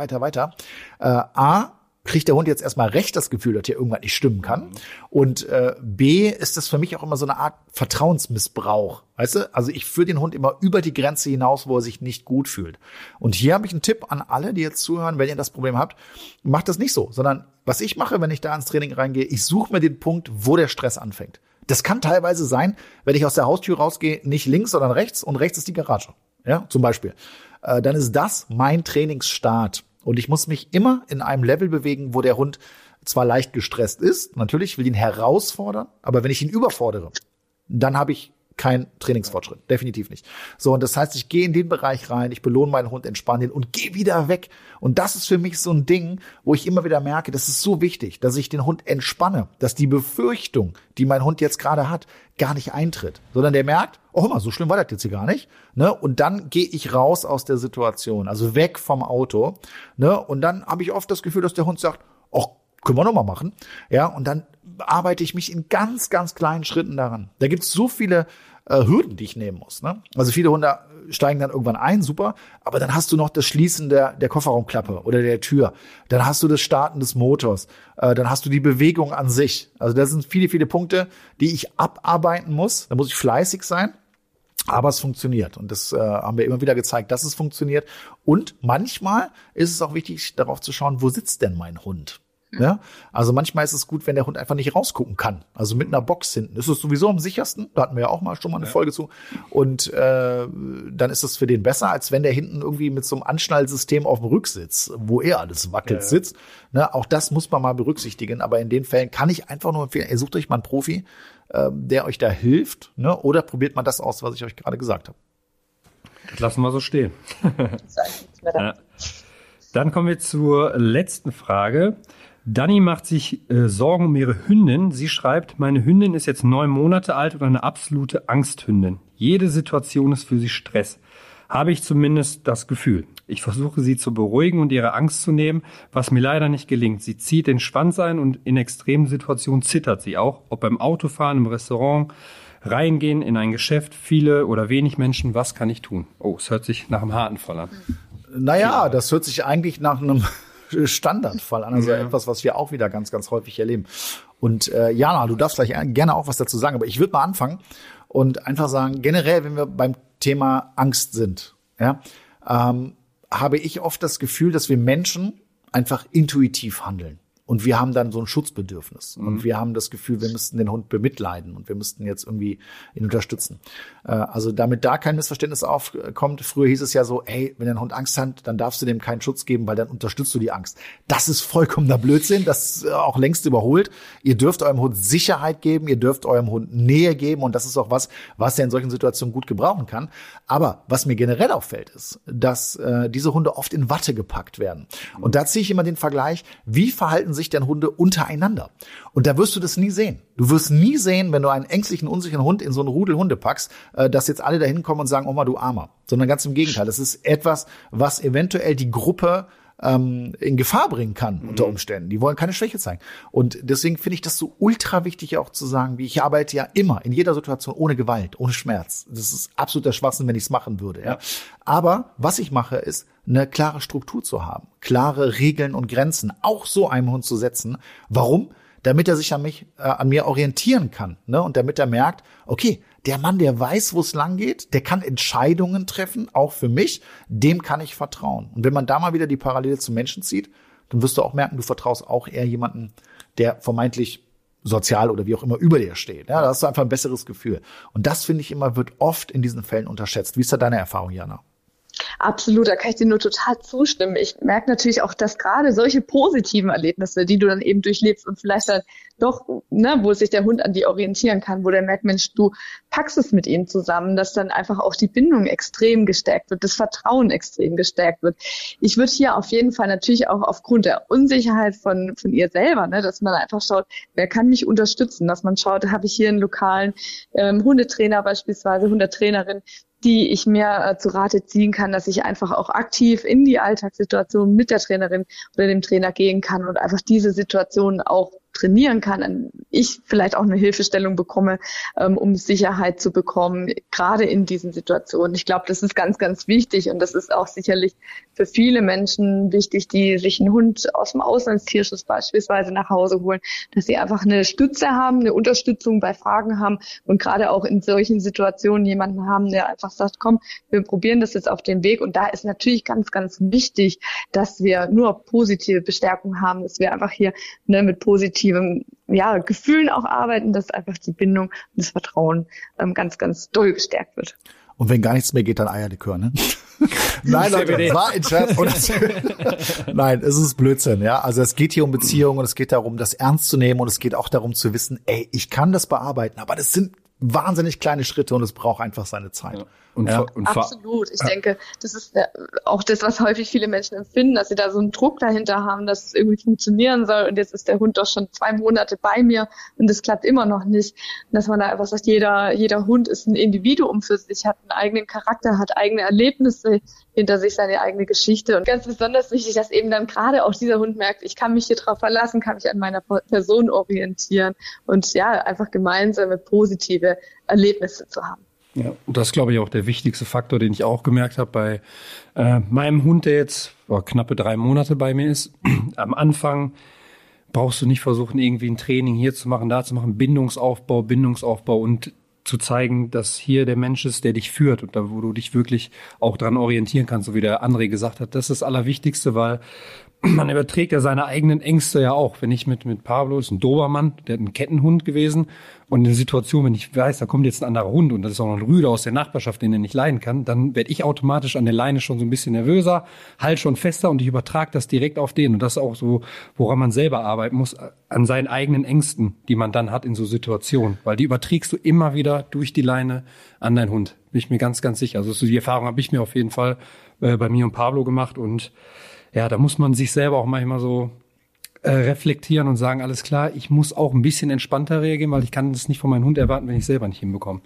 kriegt der Hund jetzt erstmal recht das Gefühl, dass hier irgendwas nicht stimmen kann. Und B, ist das für mich auch immer so eine Art Vertrauensmissbrauch. Weißt du? Also ich führe den Hund immer über die Grenze hinaus, wo er sich nicht gut fühlt. Und hier habe ich einen Tipp an alle, die jetzt zuhören: Wenn ihr das Problem habt, macht das nicht so, sondern was ich mache, wenn ich da ins Training reingehe, ich suche mir den Punkt, wo der Stress anfängt. Das kann teilweise sein, wenn ich aus der Haustür rausgehe, nicht links, sondern rechts, und rechts ist die Garage. Ja, zum Beispiel. Dann ist das mein Trainingsstart. Und ich muss mich immer in einem Level bewegen, wo der Hund zwar leicht gestresst ist, natürlich will ich ihn herausfordern, aber wenn ich ihn überfordere, dann habe ich keinen Trainingsfortschritt, definitiv nicht. So, und das heißt, ich gehe in den Bereich rein, ich belohne meinen Hund, entspanne ihn und gehe wieder weg. Und das ist für mich so ein Ding, wo ich immer wieder merke, das ist so wichtig, dass ich den Hund entspanne, dass die Befürchtung, die mein Hund jetzt gerade hat, gar nicht eintritt, sondern der merkt: Oh, mal, so schlimm war das jetzt hier gar nicht. Ne? Und dann gehe ich raus aus der Situation, also weg vom Auto. Ne? Und dann habe ich oft das Gefühl, dass der Hund sagt: Oh, können wir noch mal machen. Ja, und dann arbeite ich mich in ganz, ganz kleinen Schritten daran. Da gibt es so viele Hürden, die ich nehmen muss. Ne? Also viele Hunde steigen dann irgendwann ein, super, aber dann hast du noch das Schließen der Kofferraumklappe oder der Tür. Dann hast du das Starten des Motors. Dann hast du die Bewegung an sich. Also das sind viele, viele Punkte, die ich abarbeiten muss. Da muss ich fleißig sein. Aber es funktioniert. Und das haben wir immer wieder gezeigt, dass es funktioniert. Und manchmal ist es auch wichtig, darauf zu schauen, wo sitzt denn mein Hund? Ja? Also manchmal ist es gut, wenn der Hund einfach nicht rausgucken kann. Also mit einer Box hinten. Das ist sowieso am sichersten. Da hatten wir ja auch schon mal eine Folge zu. Und dann ist es für den besser, als wenn der hinten irgendwie mit so einem Anschnallsystem auf dem Rücksitz, wo alles wackelt, sitzt. Ne? Auch das muss man mal berücksichtigen. Aber in den Fällen kann ich einfach nur empfehlen, ihr sucht euch mal einen Profi, der euch da hilft. Ne? Oder probiert mal das aus, was ich euch gerade gesagt habe. Das lassen wir so stehen. Ja. Dann kommen wir zur letzten Frage. Dani macht sich Sorgen um ihre Hündin. Sie schreibt: Meine Hündin ist jetzt 9 Monate alt und eine absolute Angsthündin. Jede Situation ist für sie Stress. Habe ich zumindest das Gefühl. Ich versuche sie zu beruhigen und ihre Angst zu nehmen, was mir leider nicht gelingt. Sie zieht den Schwanz ein und in extremen Situationen zittert sie auch. Ob beim Autofahren, im Restaurant, reingehen, in ein Geschäft, viele oder wenig Menschen. Was kann ich tun? Oh, es hört sich nach einem harten Fall an. Naja, das hört sich eigentlich nach einem Standardfall an, also etwas, was wir auch wieder ganz, ganz häufig erleben. Und Jana, du darfst gleich gerne auch was dazu sagen, aber ich würde mal anfangen und einfach sagen, generell, wenn wir beim Thema Angst sind, ja, habe ich oft das Gefühl, dass wir Menschen einfach intuitiv handeln. Und wir haben dann so ein Schutzbedürfnis. Und wir haben das Gefühl, wir müssten den Hund bemitleiden und wir müssten jetzt irgendwie ihn unterstützen. Also damit da kein Missverständnis aufkommt, früher hieß es ja so, ey, wenn dein Hund Angst hat, dann darfst du dem keinen Schutz geben, weil dann unterstützt du die Angst. Das ist vollkommener Blödsinn, das ist auch längst überholt. Ihr dürft eurem Hund Sicherheit geben, ihr dürft eurem Hund Nähe geben und das ist auch was er in solchen Situationen gut gebrauchen kann. Aber was mir generell auffällt, ist, dass diese Hunde oft in Watte gepackt werden. Und da ziehe ich immer den Vergleich, wie verhalten sich denn Hunde untereinander? Und da wirst du das nie sehen. Du wirst nie sehen, wenn du einen ängstlichen, unsicheren Hund in so einen Rudel Hunde packst, dass jetzt alle da hinkommen und sagen, Oma, du Armer. Sondern ganz im Gegenteil. Das ist etwas, was eventuell die Gruppe in Gefahr bringen kann unter Umständen. Die wollen keine Schwäche zeigen. Und deswegen finde ich das so ultra wichtig auch zu sagen, wie ich arbeite ja immer, in jeder Situation ohne Gewalt, ohne Schmerz. Das ist absoluter Schwachsinn, wenn ich es machen würde. Ja. Aber was ich mache, ist, eine klare Struktur zu haben, klare Regeln und Grenzen, auch so einem Hund zu setzen. Warum? Damit er sich an mir orientieren kann, ne? Und damit er merkt, okay, der Mann, der weiß, wo es lang geht, der kann Entscheidungen treffen, auch für mich, dem kann ich vertrauen. Und wenn man da mal wieder die Parallele zum Menschen zieht, dann wirst du auch merken, du vertraust auch eher jemanden, der vermeintlich sozial oder wie auch immer über dir steht. Ja, da hast du einfach ein besseres Gefühl. Und das, finde ich immer, wird oft in diesen Fällen unterschätzt. Wie ist da deine Erfahrung, Jana? Absolut, da kann ich dir nur total zustimmen. Ich merke natürlich auch, dass gerade solche positiven Erlebnisse, die du dann eben durchlebst und vielleicht dann doch, ne, wo sich der Hund an dir orientieren kann, wo der merkt, Mensch, du packst es mit ihm zusammen, dass dann einfach auch die Bindung extrem gestärkt wird, das Vertrauen extrem gestärkt wird. Ich würde hier auf jeden Fall natürlich auch aufgrund der Unsicherheit von ihr selber, ne, dass man einfach schaut, wer kann mich unterstützen, dass man schaut, habe ich hier einen lokalen Hundetrainer beispielsweise, Hundetrainerin, die ich mir zu Rate ziehen kann, dass ich einfach auch aktiv in die Alltagssituation mit der Trainerin oder dem Trainer gehen kann und einfach diese Situation auch trainieren kann, ich vielleicht auch eine Hilfestellung bekomme, um Sicherheit zu bekommen, gerade in diesen Situationen. Ich glaube, das ist ganz, ganz wichtig und das ist auch sicherlich für viele Menschen wichtig, die sich einen Hund aus dem Auslandstierschutz beispielsweise nach Hause holen, dass sie einfach eine Stütze haben, eine Unterstützung bei Fragen haben und gerade auch in solchen Situationen jemanden haben, der einfach sagt, komm, wir probieren das jetzt auf den Weg. Und da ist natürlich ganz, ganz wichtig, dass wir nur positive Bestärkung haben, dass wir einfach hier mit positiven Gefühlen auch arbeiten, dass einfach die Bindung und das Vertrauen ganz, ganz doll gestärkt wird. Und wenn gar nichts mehr geht, dann Eierlikör, ne? Nein, Leute, das war ein Scherz. Nein, es ist Blödsinn, ja. Also es geht hier um Beziehungen und es geht darum, das ernst zu nehmen und es geht auch darum zu wissen, ey, ich kann das bearbeiten, aber das sind wahnsinnig kleine Schritte und es braucht einfach seine Zeit. Ja. Absolut. Ich denke, das ist auch das, was häufig viele Menschen empfinden, dass sie da so einen Druck dahinter haben, dass es irgendwie funktionieren soll. Und jetzt ist der Hund doch schon 2 Monate bei mir und es klappt immer noch nicht. Und dass man da einfach sagt, jeder Hund ist ein Individuum für sich, hat einen eigenen Charakter, hat eigene Erlebnisse hinter sich, seine eigene Geschichte. Und ganz besonders wichtig, dass eben dann gerade auch dieser Hund merkt, ich kann mich hier drauf verlassen, kann mich an meiner Person orientieren und einfach gemeinsame positive Erlebnisse zu haben. Ja, und das ist, glaube ich, auch der wichtigste Faktor, den ich auch gemerkt habe bei meinem Hund, der jetzt knappe 3 Monate bei mir ist. Am Anfang brauchst du nicht versuchen, irgendwie ein Training hier zu machen, da zu machen, Bindungsaufbau und zu zeigen, dass hier der Mensch ist, der dich führt und da, wo du dich wirklich auch dran orientieren kannst, so wie der André gesagt hat. Das ist das Allerwichtigste, weil man überträgt ja seine eigenen Ängste ja auch. Wenn ich mit Pablo, ist ein Dobermann, der hat ein Kettenhund gewesen und in der Situation, wenn ich weiß, da kommt jetzt ein anderer Hund und das ist auch noch ein Rüde aus der Nachbarschaft, den er nicht leiden kann, dann werde ich automatisch an der Leine schon so ein bisschen nervöser, halt schon fester und ich übertrage das direkt auf den. Und das ist auch so, woran man selber arbeiten muss, an seinen eigenen Ängsten, die man dann hat in so Situationen. Weil die überträgst du immer wieder durch die Leine an deinen Hund. Bin ich mir ganz, ganz sicher. Also so die Erfahrung habe ich mir auf jeden Fall bei mir und Pablo gemacht und ja, da muss man sich selber auch manchmal so reflektieren und sagen, alles klar, ich muss auch ein bisschen entspannter reagieren, weil ich kann das nicht von meinem Hund erwarten, wenn ich selber nicht hinbekomme.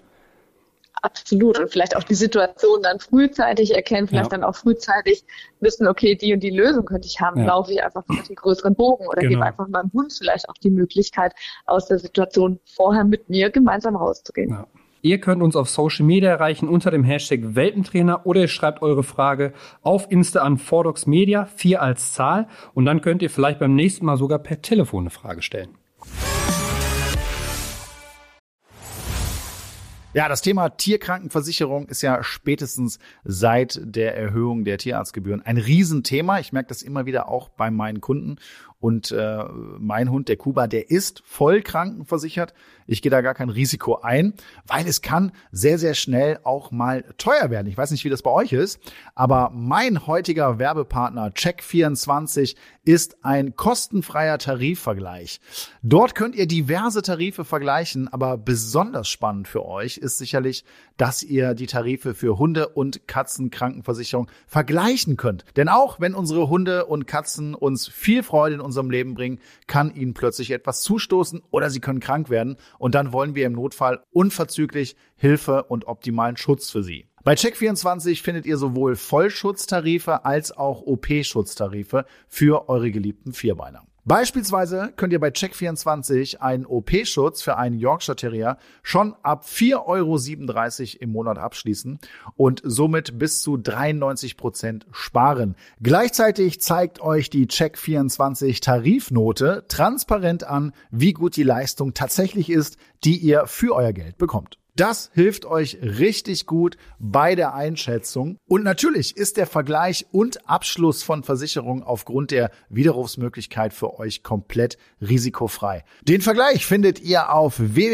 Absolut. Und vielleicht auch die Situation dann frühzeitig erkennen, vielleicht dann auch frühzeitig wissen, okay, die und die Lösung könnte ich haben, laufe ich einfach mit einem größeren Bogen oder gebe einfach meinem Hund vielleicht auch die Möglichkeit, aus der Situation vorher mit mir gemeinsam rauszugehen. Ja. Ihr könnt uns auf Social Media erreichen unter dem Hashtag Welpentrainer oder ihr schreibt eure Frage auf Insta an fordogsmedia, 4 als Zahl und dann könnt ihr vielleicht beim nächsten Mal sogar per Telefon eine Frage stellen. Ja, das Thema Tierkrankenversicherung ist ja spätestens seit der Erhöhung der Tierarztgebühren ein Riesenthema. Ich merke das immer wieder auch bei meinen Kunden. Und mein Hund, der Kuba, der ist voll krankenversichert. Ich gehe da gar kein Risiko ein, weil es kann sehr, sehr schnell auch mal teuer werden. Ich weiß nicht, wie das bei euch ist, aber mein heutiger Werbepartner Check24 ist ein kostenfreier Tarifvergleich. Dort könnt ihr diverse Tarife vergleichen, aber besonders spannend für euch ist sicherlich, dass ihr die Tarife für Hunde- und Katzenkrankenversicherung vergleichen könnt. Denn auch wenn unsere Hunde und Katzen uns viel Freude in unserem Leben bringen, kann ihnen plötzlich etwas zustoßen oder sie können krank werden. Und dann wollen wir im Notfall unverzüglich Hilfe und optimalen Schutz für sie. Bei Check24 findet ihr sowohl Vollschutztarife als auch OP-Schutztarife für eure geliebten Vierbeiner. Beispielsweise könnt ihr bei Check24 einen OP-Schutz für einen Yorkshire Terrier schon ab 4,37 € im Monat abschließen und somit bis zu 93% sparen. Gleichzeitig zeigt euch die Check24 Tarifnote transparent an, wie gut die Leistung tatsächlich ist, die ihr für euer Geld bekommt. Das hilft euch richtig gut bei der Einschätzung. Und natürlich ist der Vergleich und Abschluss von Versicherungen aufgrund der Widerrufsmöglichkeit für euch komplett risikofrei. Den Vergleich findet ihr auf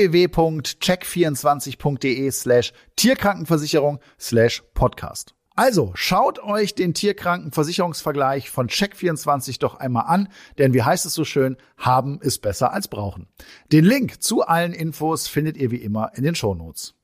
www.check24.de/Tierkrankenversicherung/Podcast. Also schaut euch den Tierkrankenversicherungsvergleich von Check24 doch einmal an, denn wie heißt es so schön, haben ist besser als brauchen. Den Link zu allen Infos findet ihr wie immer in den Shownotes.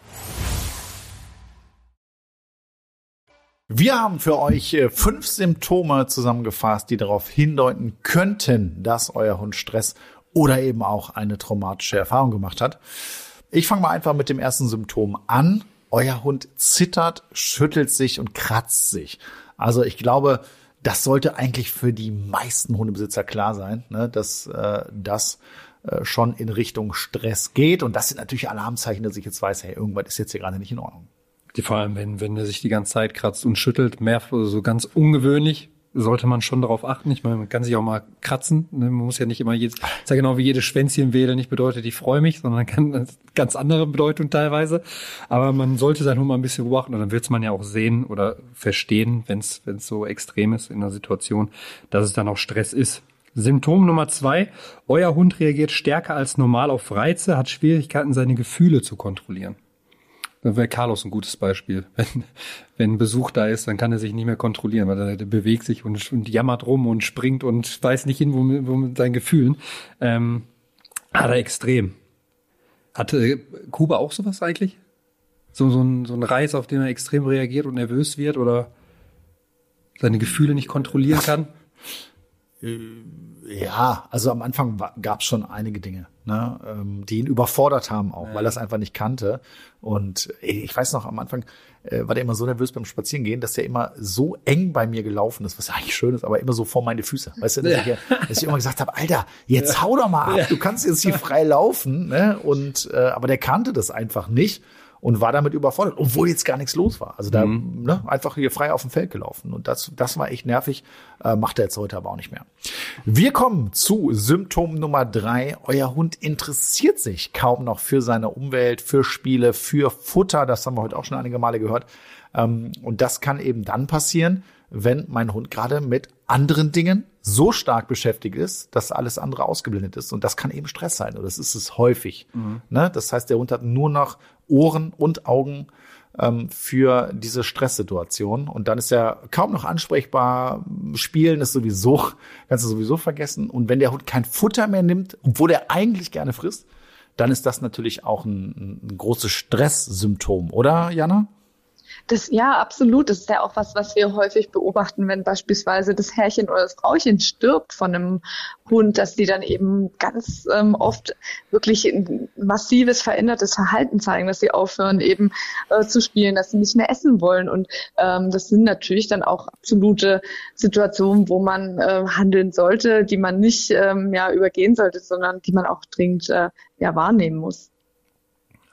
Wir haben für euch 5 Symptome zusammengefasst, die darauf hindeuten könnten, dass euer Hund Stress oder eben auch eine traumatische Erfahrung gemacht hat. Ich fange mal einfach mit dem ersten Symptom an. Euer Hund zittert, schüttelt sich und kratzt sich. Also ich glaube, das sollte eigentlich für die meisten Hundebesitzer klar sein, ne, dass das schon in Richtung Stress geht. Und das sind natürlich Alarmzeichen, dass ich jetzt weiß, hey, irgendwas ist jetzt hier gerade nicht in Ordnung. Vor allem, wenn er sich die ganze Zeit kratzt und schüttelt, so ganz ungewöhnlich, sollte man schon darauf achten. Ich meine, man kann sich auch mal kratzen. Man muss ja nicht immer ist ja genau wie jedes Schwänzchen wedeln nicht bedeutet, ich freue mich, sondern kann eine ganz andere Bedeutung teilweise. Aber man sollte seinen Hund mal ein bisschen beobachten und dann wird es man ja auch sehen oder verstehen, wenn es so extrem ist in der Situation, dass es dann auch Stress ist. Symptom Nummer 2. Euer Hund reagiert stärker als normal auf Reize, hat Schwierigkeiten, seine Gefühle zu kontrollieren. Da wäre Carlos ein gutes Beispiel. Wenn Besuch da ist, dann kann er sich nicht mehr kontrollieren, weil der bewegt sich und jammert rum und springt und weiß nicht hin, wo mit seinen Gefühlen. Hat er extrem. Hatte Kuba auch sowas eigentlich? So ein Reiz, auf den er extrem reagiert und nervös wird oder seine Gefühle nicht kontrollieren kann? Ja, also am Anfang gab es schon einige Dinge, ne, die ihn überfordert haben auch, weil er es einfach nicht kannte. Und ich weiß noch, am Anfang war der immer so nervös beim Spazierengehen, dass der immer so eng bei mir gelaufen ist, was eigentlich schön ist, aber immer so vor meine Füße. Weißt du, dass ich immer gesagt habe, Alter, jetzt hau doch mal ab, du kannst jetzt hier frei laufen. Ne? Und aber der kannte das einfach nicht. Und war damit überfordert, obwohl jetzt gar nichts los war. Also da einfach hier frei auf dem Feld gelaufen. Und das war echt nervig, macht er jetzt heute aber auch nicht mehr. Wir kommen zu Symptom Nummer 3. Euer Hund interessiert sich kaum noch für seine Umwelt, für Spiele, für Futter. Das haben wir heute auch schon einige Male gehört. Und das kann eben dann passieren, wenn mein Hund gerade mit anderen Dingen so stark beschäftigt ist, dass alles andere ausgeblendet ist. Und das kann eben Stress sein. Oder das ist es häufig. Ne? Das heißt, der Hund hat nur noch Ohren und Augen für diese Stresssituation. Und dann ist er kaum noch ansprechbar. Spielen ist sowieso, kannst du sowieso vergessen. Und wenn der Hund kein Futter mehr nimmt, obwohl er eigentlich gerne frisst, dann ist das natürlich auch ein großes Stresssymptom. Oder, Jana? Ja, absolut. Das ist ja auch was wir häufig beobachten, wenn beispielsweise das Herrchen oder das Frauchen stirbt von einem Hund, dass die dann eben ganz oft wirklich ein massives verändertes Verhalten zeigen, dass sie aufhören eben zu spielen, dass sie nicht mehr essen wollen. Und das sind natürlich dann auch absolute Situationen, wo man handeln sollte, die man nicht übergehen sollte, sondern die man auch dringend wahrnehmen muss.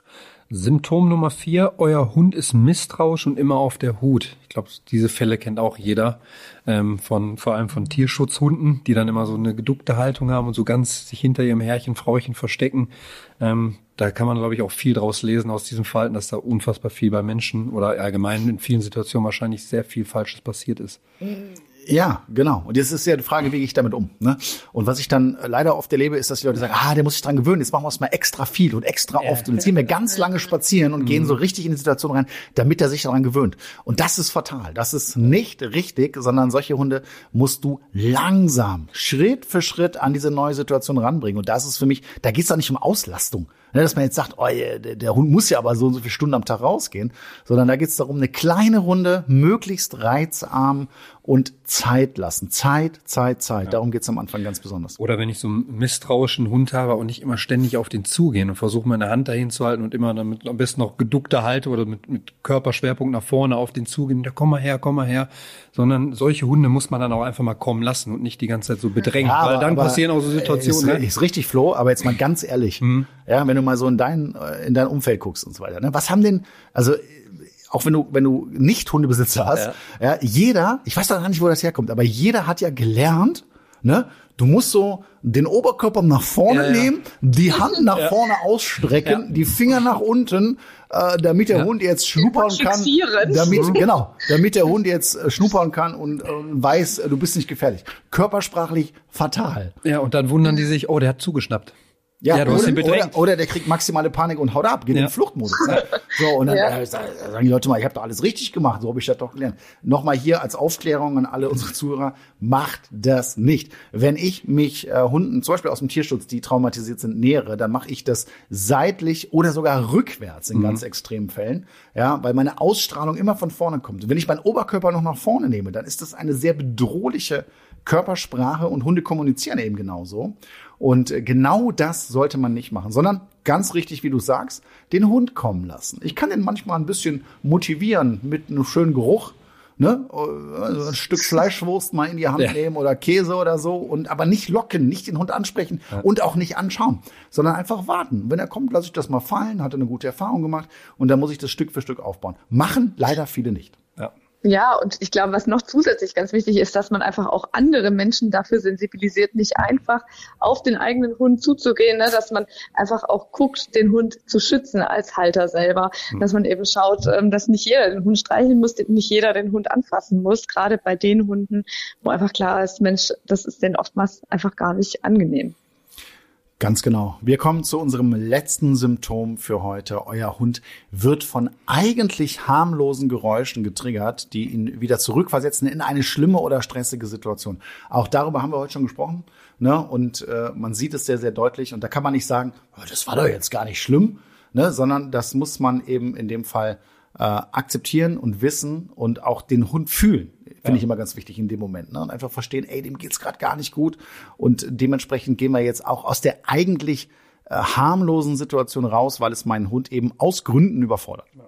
Symptom Nummer 4, euer Hund ist misstrauisch und immer auf der Hut. Ich glaube, diese Fälle kennt auch jeder, vor allem von Tierschutzhunden, die dann immer so eine geduckte Haltung haben und so ganz sich hinter ihrem Herrchen, Frauchen verstecken. Da kann man, glaube ich, auch viel draus lesen aus diesem Verhalten, dass da unfassbar viel bei Menschen oder allgemein in vielen Situationen wahrscheinlich sehr viel Falsches passiert ist. Ja, genau. Und jetzt ist ja die Frage, wie gehe ich damit um? Ne? Und was ich dann leider oft erlebe, ist, dass die Leute sagen, der muss sich dran gewöhnen, jetzt machen wir es mal extra viel und extra oft. Und jetzt gehen wir ganz lange spazieren und gehen so richtig in die Situation rein, damit er sich daran gewöhnt. Und das ist fatal. Das ist nicht richtig, sondern solche Hunde musst du langsam, Schritt für Schritt an diese neue Situation ranbringen. Und das ist für mich, da geht es doch nicht um Auslastung. Ne, dass man jetzt sagt, der Hund muss ja aber so und so viele Stunden am Tag rausgehen, sondern da geht es darum, eine kleine Runde, möglichst reizarm und Zeit lassen. Zeit. Ja. Darum geht es am Anfang ganz besonders. Oder wenn ich so einen misstrauischen Hund habe und nicht immer ständig auf den zugehen und versuche, meine Hand dahin zu halten und immer damit am besten noch geduckter halte oder mit Körperschwerpunkt nach vorne auf den zugehen, komm mal her. Sondern solche Hunde muss man dann auch einfach mal kommen lassen und nicht die ganze Zeit so bedrängen. Ja, weil dann passieren auch so Situationen. Ist richtig, Flo, aber jetzt mal ganz ehrlich. Ja, wenn du mal so in dein Umfeld guckst und so weiter. Ne? Was haben denn, also auch wenn du nicht Hundebesitzer hast, ja, jeder, ich weiß doch gar nicht, wo das herkommt, aber jeder hat ja gelernt, ne? Du musst so den Oberkörper nach vorne nehmen, die Hand nach vorne ausstrecken, die Finger nach unten, damit der Hund jetzt schnuppern kann. Damit der Hund jetzt schnuppern kann und weiß, du bist nicht gefährlich. Körpersprachlich fatal. Ja, und dann wundern die sich, der hat zugeschnappt. Ja, du hast ihn bedrängt. Oder der kriegt maximale Panik und haut ab, geht in den Fluchtmodus. Ne? So, und dann sagen die Leute mal, ich habe doch alles richtig gemacht, so habe ich das doch gelernt. Nochmal hier als Aufklärung an alle unsere Zuhörer, macht das nicht. Wenn ich mich Hunden, zum Beispiel aus dem Tierschutz, die traumatisiert sind, nähere, dann mache ich das seitlich oder sogar rückwärts in ganz extremen Fällen, ja, weil meine Ausstrahlung immer von vorne kommt. Und wenn ich meinen Oberkörper noch nach vorne nehme, dann ist das eine sehr bedrohliche Körpersprache und Hunde kommunizieren eben genauso. Und genau das sollte man nicht machen, sondern ganz richtig, wie du sagst, den Hund kommen lassen. Ich kann den manchmal ein bisschen motivieren mit einem schönen Geruch, ne? Also ein Stück Fleischwurst mal in die Hand nehmen oder Käse oder so, und aber nicht locken, nicht den Hund ansprechen und auch nicht anschauen, sondern einfach warten. Wenn er kommt, lasse ich das mal fallen, hat eine gute Erfahrung gemacht und dann muss ich das Stück für Stück aufbauen. Machen leider viele nicht. Ja. Ja, und ich glaube, was noch zusätzlich ganz wichtig ist, dass man einfach auch andere Menschen dafür sensibilisiert, nicht einfach auf den eigenen Hund zuzugehen, ne? Dass man einfach auch guckt, den Hund zu schützen als Halter selber, dass man eben schaut, dass nicht jeder den Hund streicheln muss, nicht jeder den Hund anfassen muss, gerade bei den Hunden, wo einfach klar ist, Mensch, das ist denen oftmals einfach gar nicht angenehm. Ganz genau. Wir kommen zu unserem letzten Symptom für heute. Euer Hund wird von eigentlich harmlosen Geräuschen getriggert, die ihn wieder zurückversetzen in eine schlimme oder stressige Situation. Auch darüber haben wir heute schon gesprochen, ne? Und man sieht es sehr, sehr deutlich. Und da kann man nicht sagen, das war doch jetzt gar nicht schlimm, ne? Sondern das muss man eben in dem Fall akzeptieren und wissen und auch den Hund fühlen. Finde ich immer ganz wichtig in dem Moment. Ne? Und einfach verstehen, dem geht's gerade gar nicht gut. Und dementsprechend gehen wir jetzt auch aus der eigentlich harmlosen Situation raus, weil es meinen Hund eben aus Gründen überfordert. Ja.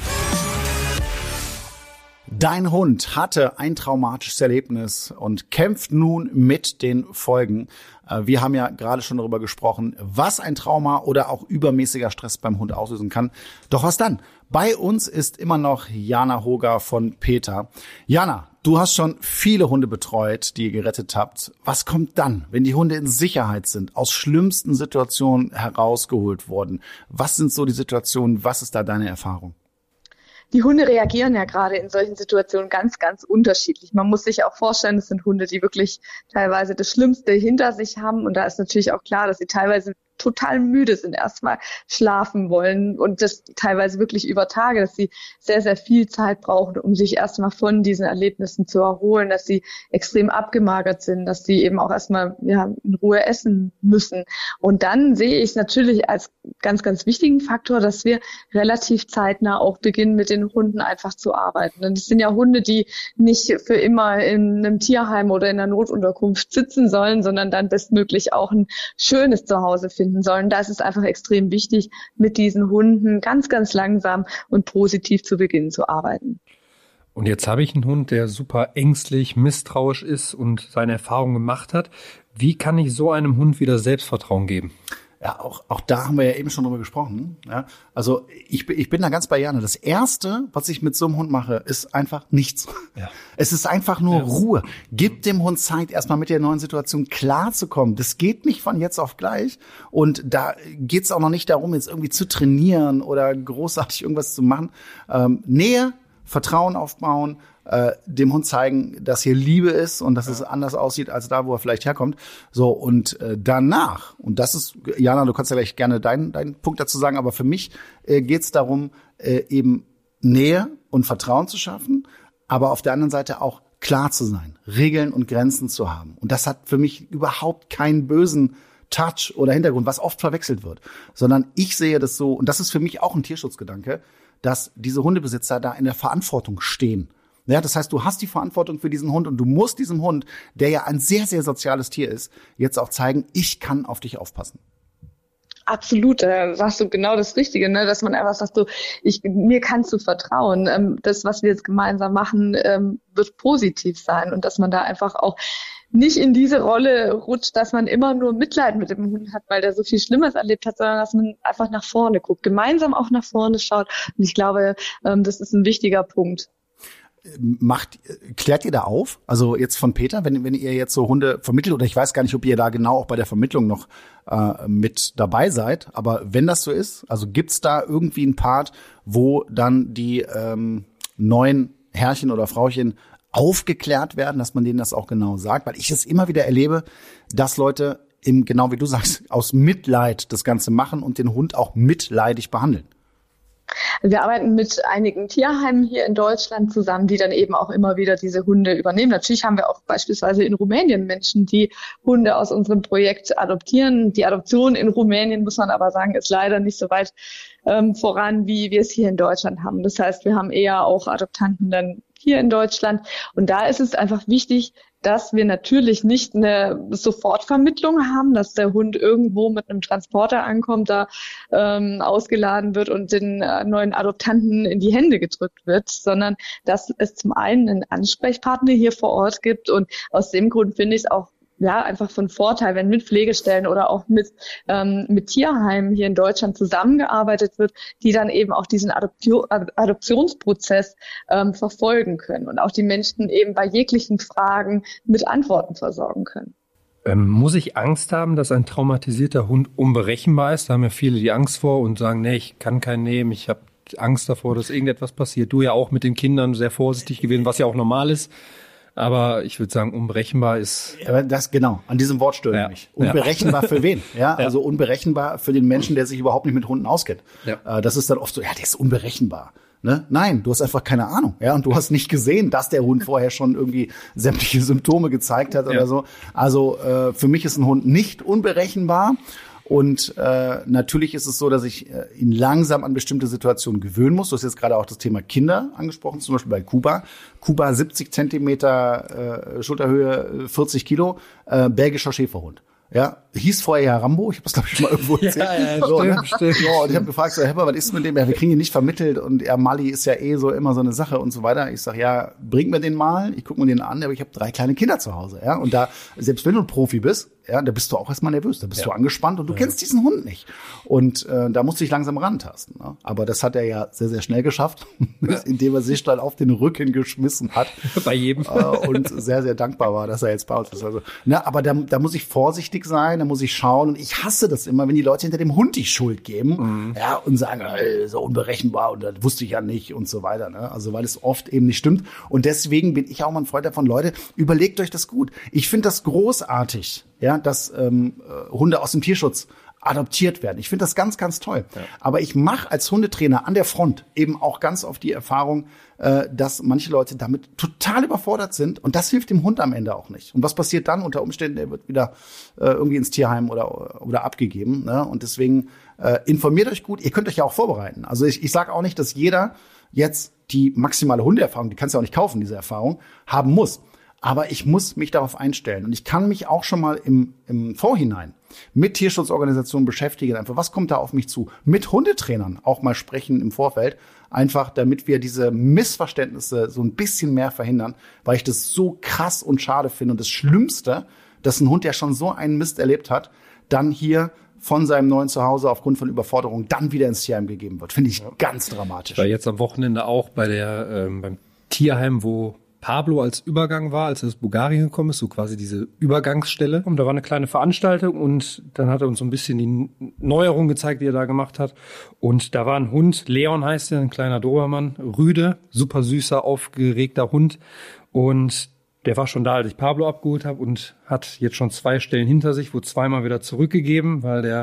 Dein Hund hatte ein traumatisches Erlebnis und kämpft nun mit den Folgen. Wir haben ja gerade schon darüber gesprochen, was ein Trauma oder auch übermäßiger Stress beim Hund auslösen kann. Doch was dann? Bei uns ist immer noch Jana Hoger von PETA. Jana, du hast schon viele Hunde betreut, die ihr gerettet habt. Was kommt dann, wenn die Hunde in Sicherheit sind, aus schlimmsten Situationen herausgeholt wurden? Was sind so die Situationen? Was ist da deine Erfahrung? Die Hunde reagieren ja gerade in solchen Situationen ganz, ganz unterschiedlich. Man muss sich auch vorstellen, das sind Hunde, die wirklich teilweise das Schlimmste hinter sich haben. Und da ist natürlich auch klar, dass sie teilweise total müde sind, erstmal schlafen wollen und das teilweise wirklich über Tage, dass sie sehr, sehr viel Zeit brauchen, um sich erstmal von diesen Erlebnissen zu erholen, dass sie extrem abgemagert sind, dass sie eben auch erstmal in Ruhe essen müssen. Und dann sehe ich es natürlich als ganz, ganz wichtigen Faktor, dass wir relativ zeitnah auch beginnen, mit den Hunden einfach zu arbeiten. Und das sind ja Hunde, die nicht für immer in einem Tierheim oder in einer Notunterkunft sitzen sollen, sondern dann bestmöglich auch ein schönes Zuhause finden sollen. Da ist es einfach extrem wichtig, mit diesen Hunden ganz, ganz langsam und positiv zu beginnen zu arbeiten. Und jetzt habe ich einen Hund, der super ängstlich, misstrauisch ist und seine Erfahrungen gemacht hat. Wie kann ich so einem Hund wieder Selbstvertrauen geben? Ja, auch da haben wir ja eben schon drüber gesprochen. Ja, also ich bin da ganz bei Jana. Das Erste, was ich mit so einem Hund mache, ist einfach nichts. Ja. Es ist einfach nur Ruhe. Gib dem Hund Zeit, erstmal mit der neuen Situation klarzukommen. Das geht nicht von jetzt auf gleich. Und da geht's auch noch nicht darum, jetzt irgendwie zu trainieren oder großartig irgendwas zu machen. Nähe, Vertrauen aufbauen, dem Hund zeigen, dass hier Liebe ist und dass es anders aussieht als da, wo er vielleicht herkommt. So, und danach, und das ist, Jana, du kannst ja gleich gerne deinen Punkt dazu sagen, aber für mich geht es darum, eben Nähe und Vertrauen zu schaffen, aber auf der anderen Seite auch klar zu sein, Regeln und Grenzen zu haben. Und das hat für mich überhaupt keinen bösen Touch oder Hintergrund, was oft verwechselt wird, sondern ich sehe das so, und das ist für mich auch ein Tierschutzgedanke, dass diese Hundebesitzer da in der Verantwortung stehen. Ja, das heißt, du hast die Verantwortung für diesen Hund und du musst diesem Hund, der ja ein sehr, sehr soziales Tier ist, jetzt auch zeigen, ich kann auf dich aufpassen. Absolut, da sagst du genau das Richtige, ne? Dass man einfach sagt, so, mir kannst du vertrauen. Das, was wir jetzt gemeinsam machen, wird positiv sein und dass man da einfach auch nicht in diese Rolle rutscht, dass man immer nur Mitleid mit dem Hund hat, weil der so viel Schlimmes erlebt hat, sondern dass man einfach nach vorne guckt, gemeinsam auch nach vorne schaut. Und ich glaube, das ist ein wichtiger Punkt. Klärt ihr da auf? Also jetzt von Peter, wenn ihr jetzt so Hunde vermittelt, oder ich weiß gar nicht, ob ihr da genau auch bei der Vermittlung noch mit dabei seid, aber wenn das so ist, also gibt's da irgendwie einen Part, wo dann die neuen Herrchen oder Frauchen aufgeklärt werden, dass man denen das auch genau sagt, weil ich es immer wieder erlebe, dass Leute genau wie du sagst, aus Mitleid das Ganze machen und den Hund auch mitleidig behandeln. Wir arbeiten mit einigen Tierheimen hier in Deutschland zusammen, die dann eben auch immer wieder diese Hunde übernehmen. Natürlich haben wir auch beispielsweise in Rumänien Menschen, die Hunde aus unserem Projekt adoptieren. Die Adoption in Rumänien, muss man aber sagen, ist leider nicht so weit voran, wie wir es hier in Deutschland haben. Das heißt, wir haben eher auch Adoptanten dann hier in Deutschland. Und da ist es einfach wichtig, dass wir natürlich nicht eine Sofortvermittlung haben, dass der Hund irgendwo mit einem Transporter ankommt, da ausgeladen wird und den neuen Adoptanten in die Hände gedrückt wird, sondern dass es zum einen einen Ansprechpartner hier vor Ort gibt. Und aus dem Grund finde ich es auch einfach von Vorteil, wenn mit Pflegestellen oder auch mit Tierheimen hier in Deutschland zusammengearbeitet wird, die dann eben auch diesen Adoptionsprozess verfolgen können und auch die Menschen eben bei jeglichen Fragen mit Antworten versorgen können. Muss ich Angst haben, dass ein traumatisierter Hund unberechenbar ist? Da haben ja viele die Angst vor und sagen, nee, ich kann keinen nehmen, ich habe Angst davor, dass irgendetwas passiert. Du ja auch mit den Kindern sehr vorsichtig gewesen, was ja auch normal ist. Aber ich würde sagen, unberechenbar ist... Ja, das genau, an diesem Wort störe ich mich. Unberechenbar für wen? Ja, also unberechenbar für den Menschen, der sich überhaupt nicht mit Hunden auskennt. Ja. Das ist dann oft so, ja, der ist unberechenbar. Ne? Nein, du hast einfach keine Ahnung. Ja, und du hast nicht gesehen, dass der Hund vorher schon irgendwie sämtliche Symptome gezeigt hat oder so. Also für mich ist ein Hund nicht unberechenbar. Und natürlich ist es so, dass ich ihn langsam an bestimmte Situationen gewöhnen muss. Du hast jetzt gerade auch das Thema Kinder angesprochen, zum Beispiel bei Kuba. Kuba 70 Zentimeter Schulterhöhe, 40 Kilo, belgischer Schäferhund. Ja, hieß vorher ja Rambo. Ich habe das, glaube ich, schon mal irgendwo erzählt. Stimmt. Ja, und ich habe gefragt, so, was ist mit dem? Ja, wir kriegen ihn nicht vermittelt und Mali ist ja so immer so eine Sache und so weiter. Ich sag, ja, bring mir den mal. Ich guck mir den an, aber ich habe 3 kleine Kinder zu Hause. Ja, und da, selbst wenn du ein Profi bist, ja, da bist du auch erstmal nervös, da bist du angespannt und du kennst diesen Hund nicht. Und da musst du dich langsam rantasten. Ne? Aber das hat er ja sehr, sehr schnell geschafft, indem er sich dann auf den Rücken geschmissen hat. Bei jedem. Und sehr, sehr dankbar war, dass er jetzt bei uns ist. Also, aber da muss ich vorsichtig sein, da muss ich schauen. Und ich hasse das immer, wenn die Leute hinter dem Hund die Schuld geben und sagen, so unberechenbar und das wusste ich ja nicht und so weiter. Ne? Also weil es oft eben nicht stimmt. Und deswegen bin ich auch mal ein Freund davon, Leute, überlegt euch das gut. Ich finde das großartig, dass Hunde aus dem Tierschutz adoptiert werden. Ich finde das ganz, ganz toll. Ja. Aber ich mache als Hundetrainer an der Front eben auch ganz oft die Erfahrung, dass manche Leute damit total überfordert sind und das hilft dem Hund am Ende auch nicht. Und was passiert dann? Unter Umständen, er wird wieder irgendwie ins Tierheim oder abgegeben. Ne? Und deswegen informiert euch gut. Ihr könnt euch ja auch vorbereiten. Also ich sage auch nicht, dass jeder jetzt die maximale Hundeerfahrung, die kannst du auch nicht kaufen, diese Erfahrung, haben muss. Aber ich muss mich darauf einstellen. Und ich kann mich auch schon mal im Vorhinein mit Tierschutzorganisationen beschäftigen. Einfach, was kommt da auf mich zu? Mit Hundetrainern auch mal sprechen im Vorfeld. Einfach, damit wir diese Missverständnisse so ein bisschen mehr verhindern. Weil ich das so krass und schade finde. Und das Schlimmste, dass ein Hund, der schon so einen Mist erlebt hat, dann hier von seinem neuen Zuhause aufgrund von Überforderung dann wieder ins Tierheim gegeben wird. Finde ich ganz dramatisch. Ich war jetzt am Wochenende auch beim Tierheim, wo Pablo als Übergang war, als er aus Bulgarien gekommen ist, so quasi diese Übergangsstelle. Und da war eine kleine Veranstaltung und dann hat er uns so ein bisschen die Neuerung gezeigt, die er da gemacht hat. Und da war ein Hund, Leon heißt er, ein kleiner Dobermann, Rüde, super süßer, aufgeregter Hund. Und der war schon da, als ich Pablo abgeholt habe und hat jetzt schon 2 Stellen hinter sich, wurde zweimal wieder zurückgegeben, weil der,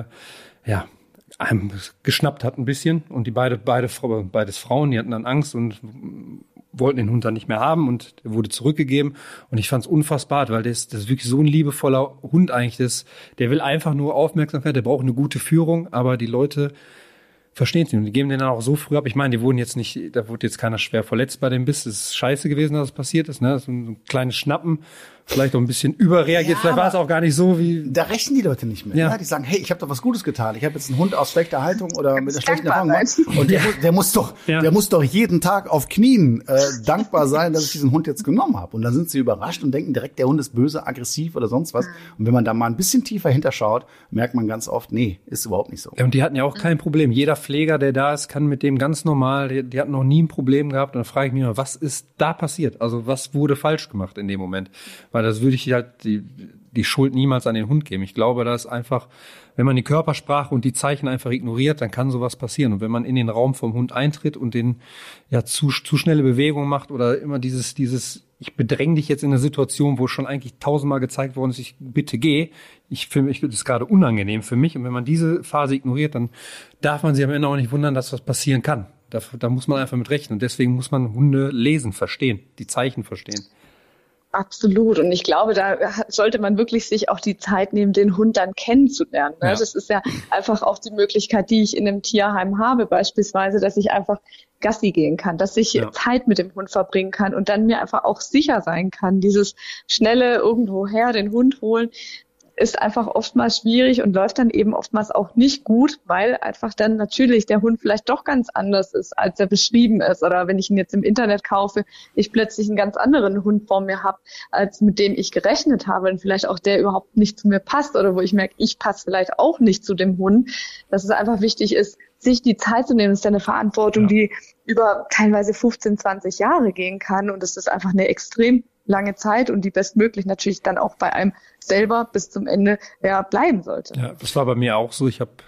einem geschnappt hat ein bisschen. Und die beides Frauen, die hatten dann Angst und wollten den Hund dann nicht mehr haben und der wurde zurückgegeben. Und ich fand es unfassbar, weil das ist wirklich so ein liebevoller Hund eigentlich. Der will einfach nur Aufmerksamkeit, der braucht eine gute Führung, aber die Leute verstehen es nicht. Und die geben den dann auch so früh ab. Ich meine, da wurde jetzt keiner schwer verletzt bei dem Biss. Es ist scheiße gewesen, dass es passiert ist. Ne? So ein kleines Schnappen, vielleicht auch ein bisschen überreagiert. Ja, vielleicht war es auch gar nicht so, wie... Da rechnen die Leute nicht mehr. Ja. Ne? Die sagen, hey, ich habe doch was Gutes getan. Ich habe jetzt einen Hund aus schlechter Haltung oder mit einer schlechten Erfahrung gemacht. Und der muss doch jeden Tag auf Knien dankbar sein, dass ich diesen Hund jetzt genommen habe. Und dann sind sie überrascht und denken direkt, der Hund ist böse, aggressiv oder sonst was. Und wenn man da mal ein bisschen tiefer hinterschaut, merkt man ganz oft, nee, ist überhaupt nicht so. Ja, und die hatten ja auch kein Problem. Jeder Pfleger, der da ist, kann mit dem ganz normal, die hatten noch nie ein Problem gehabt. Und dann frage ich mich mal, was ist da passiert? Also was wurde falsch gemacht in dem Moment? Weil das würde ich halt die Schuld niemals an den Hund geben. Ich glaube, da ist einfach, wenn man die Körpersprache und die Zeichen einfach ignoriert, dann kann sowas passieren. Und wenn man in den Raum vom Hund eintritt und den zu schnelle Bewegungen macht oder immer dieses ich bedränge dich jetzt in eine Situation, wo schon eigentlich 1000-mal gezeigt worden ist, ich bitte geh. Das ist gerade unangenehm für mich. Und wenn man diese Phase ignoriert, dann darf man sich am Ende auch nicht wundern, dass was passieren kann. Da muss man einfach mit rechnen. Und deswegen muss man Hunde lesen, verstehen, die Zeichen verstehen. Absolut. Und ich glaube, da sollte man wirklich sich auch die Zeit nehmen, den Hund dann kennenzulernen. Ne? Ja. Das ist ja einfach auch die Möglichkeit, die ich in einem Tierheim habe, beispielsweise, dass ich einfach Gassi gehen kann, dass ich Zeit mit dem Hund verbringen kann und dann mir einfach auch sicher sein kann. Dieses schnelle irgendwoher den Hund holen ist einfach oftmals schwierig und läuft dann eben oftmals auch nicht gut, weil einfach dann natürlich der Hund vielleicht doch ganz anders ist, als er beschrieben ist. Oder wenn ich ihn jetzt im Internet kaufe, ich plötzlich einen ganz anderen Hund vor mir habe, als mit dem ich gerechnet habe und vielleicht auch der überhaupt nicht zu mir passt oder wo ich merke, ich passe vielleicht auch nicht zu dem Hund. Dass es einfach wichtig ist, sich die Zeit zu nehmen. Das ist ja eine Verantwortung, die über teilweise 15, 20 Jahre gehen kann und es ist einfach eine extrem lange Zeit und die bestmöglich natürlich dann auch bei einem selber bis zum Ende bleiben sollte. Ja, das war bei mir auch so. Ich habe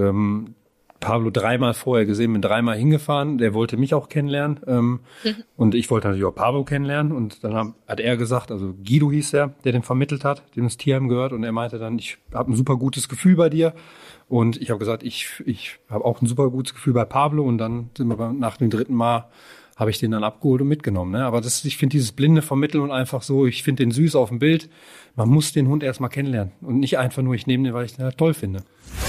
Pablo 3-mal vorher gesehen, bin 3-mal hingefahren. Der wollte mich auch kennenlernen und ich wollte natürlich auch Pablo kennenlernen. Und dann hat er gesagt, also Guido hieß der den vermittelt hat, dem das Tierheim gehört. Und er meinte dann, ich habe ein super gutes Gefühl bei dir. Und ich habe gesagt, ich habe auch ein super gutes Gefühl bei Pablo. Und dann sind wir nach dem 3. Mal habe ich den dann abgeholt und mitgenommen. Ne? Aber ich finde dieses blinde Vermitteln und einfach so, ich finde den süß auf dem Bild. Man muss den Hund erstmal kennenlernen und nicht einfach nur, ich nehme den, weil ich den halt toll finde.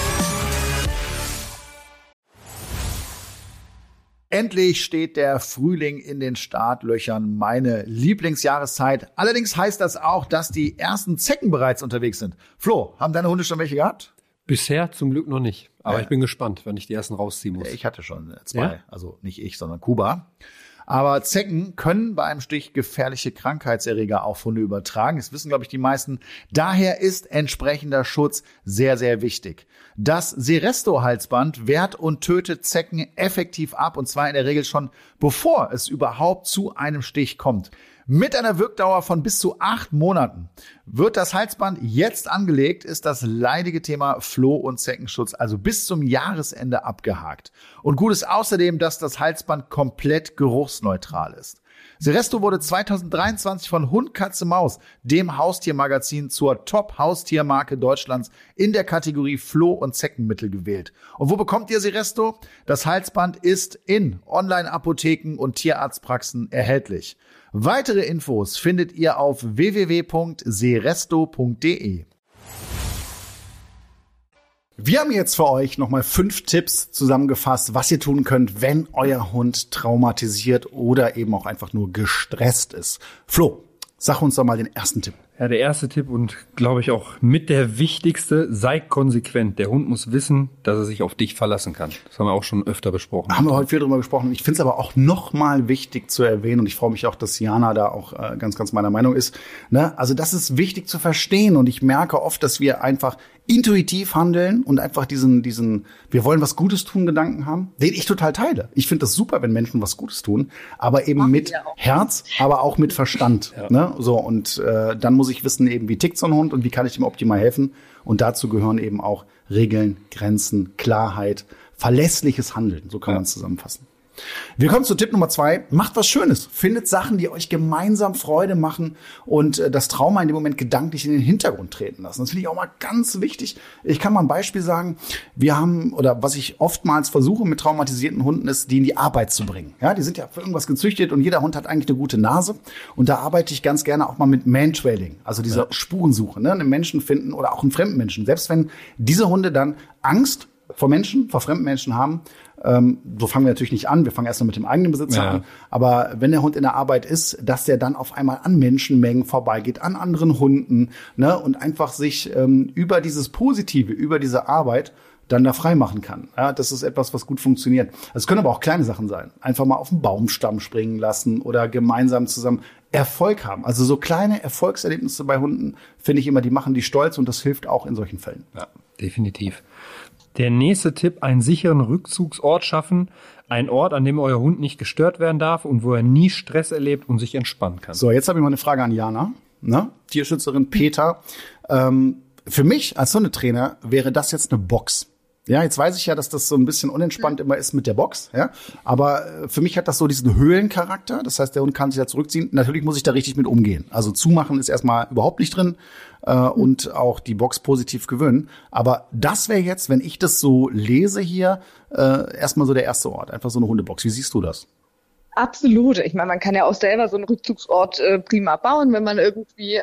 Endlich steht der Frühling in den Startlöchern, meine Lieblingsjahreszeit. Allerdings heißt das auch, dass die ersten Zecken bereits unterwegs sind. Flo, haben deine Hunde schon welche gehabt? Bisher zum Glück noch nicht. Aber ich bin gespannt, wenn ich die ersten rausziehen muss. Ich hatte schon 2. Ja? Also nicht ich, sondern Kuba. Aber Zecken können bei einem Stich gefährliche Krankheitserreger auf Hunde übertragen. Das wissen, glaube ich, die meisten. Daher ist entsprechender Schutz sehr, sehr wichtig. Das Seresto-Halsband wehrt und tötet Zecken effektiv ab. Und zwar in der Regel schon, bevor es überhaupt zu einem Stich kommt. Mit einer Wirkdauer von bis zu 8 Monaten. Wird das Halsband jetzt angelegt, ist das leidige Thema Floh- und Zeckenschutz also bis zum Jahresende abgehakt. Und gut ist außerdem, dass das Halsband komplett geruchsneutral ist. Seresto wurde 2023 von Hund, Katze, Maus, dem Haustiermagazin, zur Top-Haustiermarke Deutschlands in der Kategorie Floh- und Zeckenmittel gewählt. Und wo bekommt ihr Seresto? Das Halsband ist in Online-Apotheken und Tierarztpraxen erhältlich. Weitere Infos findet ihr auf www.seresto.de. Wir haben jetzt für euch nochmal 5 Tipps zusammengefasst, was ihr tun könnt, wenn euer Hund traumatisiert oder eben auch einfach nur gestresst ist. Flo, sag uns doch mal den ersten Tipp. Ja, der erste Tipp und glaube ich auch mit der wichtigste, sei konsequent. Der Hund muss wissen, dass er sich auf dich verlassen kann. Das haben wir auch schon öfter besprochen. Haben wir heute viel drüber gesprochen. Ich finde es aber auch nochmal wichtig zu erwähnen und ich freue mich auch, dass Jana da auch ganz, ganz meiner Meinung ist. Ne? Also das ist wichtig zu verstehen und ich merke oft, dass wir einfach intuitiv handeln und einfach diesen, wir wollen was Gutes tun Gedanken haben, den ich total teile. Ich finde das super, wenn Menschen was Gutes tun, aber eben mit Herz, aber auch mit Verstand. Ja. Ne? So, und dann muss ich wissen, eben, wie tickt so ein Hund und wie kann ich ihm optimal helfen. Und dazu gehören eben auch Regeln, Grenzen, Klarheit, verlässliches Handeln. So kann man es zusammenfassen. Wir kommen zu Tipp Nummer 2. Macht was Schönes. Findet Sachen, die euch gemeinsam Freude machen und das Trauma in dem Moment gedanklich in den Hintergrund treten lassen. Das finde ich auch mal ganz wichtig. Ich kann mal ein Beispiel sagen. Wir haben, oder was ich oftmals versuche mit traumatisierten Hunden ist, die in die Arbeit zu bringen. Ja, die sind ja für irgendwas gezüchtet und jeder Hund hat eigentlich eine gute Nase. Und da arbeite ich ganz gerne auch mal mit Man-Trailing. Also dieser Spurensuche, ne? Einen Menschen finden oder auch einen fremden Menschen. Selbst wenn diese Hunde dann Angst vor Menschen, vor fremden Menschen haben, so fangen wir natürlich nicht an. Wir fangen erst mal mit dem eigenen Besitzer an. Aber wenn der Hund in der Arbeit ist, dass der dann auf einmal an Menschenmengen vorbeigeht, an anderen Hunden, ne, und einfach sich über dieses Positive, über diese Arbeit dann da frei machen kann. Ja, das ist etwas, was gut funktioniert. Es können aber auch kleine Sachen sein. Einfach mal auf den Baumstamm springen lassen oder gemeinsam zusammen Erfolg haben. Also so kleine Erfolgserlebnisse bei Hunden, finde ich immer, die machen die stolz und das hilft auch in solchen Fällen. Ja, definitiv. Der nächste Tipp, einen sicheren Rückzugsort schaffen. Ein Ort, an dem euer Hund nicht gestört werden darf und wo er nie Stress erlebt und sich entspannen kann. So, jetzt habe ich mal eine Frage an Jana, ne? Tierschützerin Peter. Für mich als Hundetrainer wäre das jetzt eine Box. Ja, jetzt weiß ich ja, dass das so ein bisschen unentspannt immer ist mit der Box, ja. Aber für mich hat das so diesen Höhlencharakter. Das heißt, der Hund kann sich da zurückziehen. Natürlich muss ich da richtig mit umgehen. Also zumachen ist erstmal überhaupt nicht drin und auch die Box positiv gewöhnen. Aber das wäre jetzt, wenn ich das so lese hier, erstmal so der erste Ort. Einfach so eine Hundebox. Wie siehst du das? Absolut. Ich meine, man kann ja auch selber so einen Rückzugsort prima bauen, wenn man irgendwie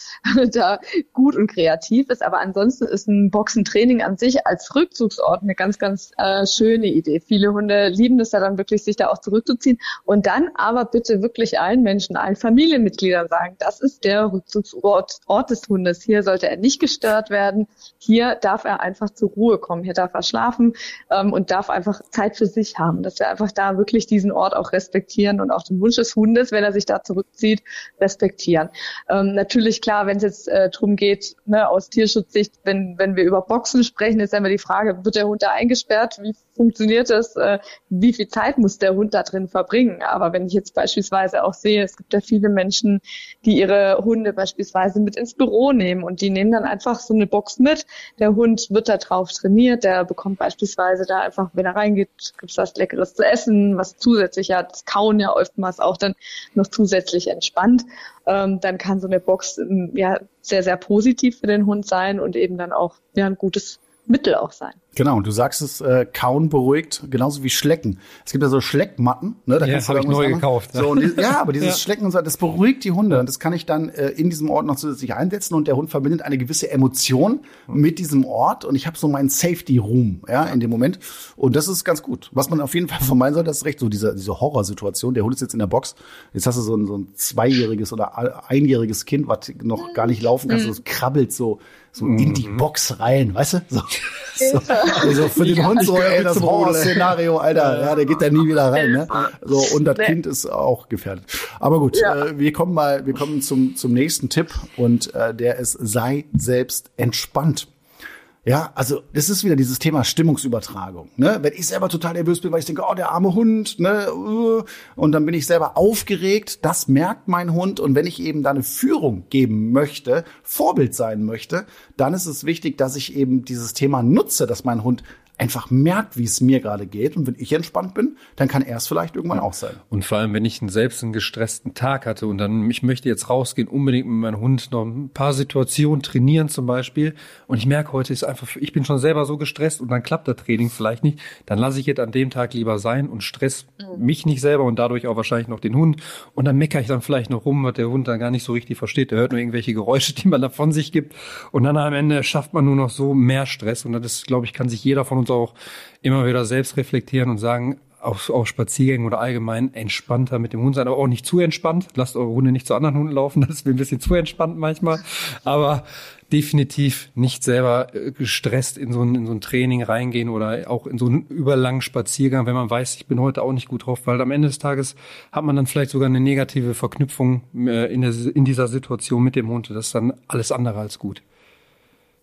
da gut und kreativ ist. Aber ansonsten ist ein Boxentraining an sich als Rückzugsort eine ganz, ganz schöne Idee. Viele Hunde lieben es ja dann wirklich, sich da auch zurückzuziehen. Und dann aber bitte wirklich allen Menschen, allen Familienmitgliedern sagen, das ist der Rückzugsort des Hundes. Hier sollte er nicht gestört werden. Hier darf er einfach zur Ruhe kommen. Hier darf er schlafen und darf einfach Zeit für sich haben. Dass wir einfach da wirklich diesen Ort auch respektieren und auch den Wunsch des Hundes, wenn er sich da zurückzieht, respektieren. Natürlich klar, wenn es jetzt darum geht, ne, aus Tierschutzsicht, wenn wir über Boxen sprechen, ist immer die Frage, wird der Hund da eingesperrt? Wie funktioniert das? Wie viel Zeit muss der Hund da drin verbringen? Aber wenn ich jetzt beispielsweise auch sehe, es gibt ja viele Menschen, die ihre Hunde beispielsweise mit ins Büro nehmen und die nehmen dann einfach so eine Box mit. Der Hund wird da drauf trainiert, der bekommt beispielsweise da einfach, wenn er reingeht, gibt's was Leckeres zu essen, was zusätzlich ja, das Kauen ja oftmals auch dann noch zusätzlich entspannt. Dann kann so eine Box ja sehr, sehr positiv für den Hund sein und eben dann auch ja ein gutes Mittel auch sein. Genau, und du sagst es, Kauen beruhigt, genauso wie Schlecken. Es gibt ja so Schleckmatten, ne? Da ja, habe ich neu gekauft. So, und ja, aber dieses Schlecken und so, das beruhigt die Hunde. Und das kann ich dann in diesem Ort noch zusätzlich einsetzen. Und der Hund verbindet eine gewisse Emotion mit diesem Ort. Und ich habe so meinen Safety-Room, ja, in dem Moment. Und das ist ganz gut. Was man auf jeden Fall vermeiden soll, das ist recht so diese Horrorsituation. Der Hund ist jetzt in der Box. Jetzt hast du so ein zweijähriges oder einjähriges Kind, was noch gar nicht laufen kann. So krabbelt so in die Box rein, weißt du? So für den Hund so, ey, das Horror-Szenario, Alter, ja, der geht da nie wieder rein, ne? So, und das Kind ist auch gefährdet. Aber gut, wir kommen zum nächsten Tipp und der ist, sei selbst entspannt. Ja, also das ist wieder dieses Thema Stimmungsübertragung. Ne? Wenn ich selber total nervös bin, weil ich denke, oh, der arme Hund, ne, und dann bin ich selber aufgeregt, das merkt mein Hund. Und wenn ich eben da eine Führung geben möchte, Vorbild sein möchte, dann ist es wichtig, dass ich eben dieses Thema nutze, dass mein Hund einfach merkt, wie es mir gerade geht. Und wenn ich entspannt bin, dann kann er es vielleicht irgendwann auch sein. Und vor allem, wenn ich selbst einen gestressten Tag hatte und dann, ich möchte jetzt rausgehen, unbedingt mit meinem Hund noch ein paar Situationen trainieren zum Beispiel. Und ich merke, heute ist einfach, ich bin schon selber so gestresst und dann klappt das Training vielleicht nicht. Dann lasse ich jetzt an dem Tag lieber sein und stress mich nicht selber und dadurch auch wahrscheinlich noch den Hund. Und dann meckere ich dann vielleicht noch rum, was der Hund dann gar nicht so richtig versteht. Der hört nur irgendwelche Geräusche, die man da von sich gibt. Und dann am Ende schafft man nur noch so mehr Stress. Und das, glaube ich, kann sich jeder von uns auch immer wieder selbst reflektieren und sagen, auf Spaziergängen oder allgemein entspannter mit dem Hund sein, aber auch nicht zu entspannt. Lasst eure Hunde nicht zu anderen Hunden laufen, das ist mir ein bisschen zu entspannt manchmal. Aber definitiv nicht selber gestresst in so ein Training reingehen oder auch in so einen überlangen Spaziergang, wenn man weiß, ich bin heute auch nicht gut drauf, weil am Ende des Tages hat man dann vielleicht sogar eine negative Verknüpfung in dieser Situation mit dem Hund. Das ist dann alles andere als gut.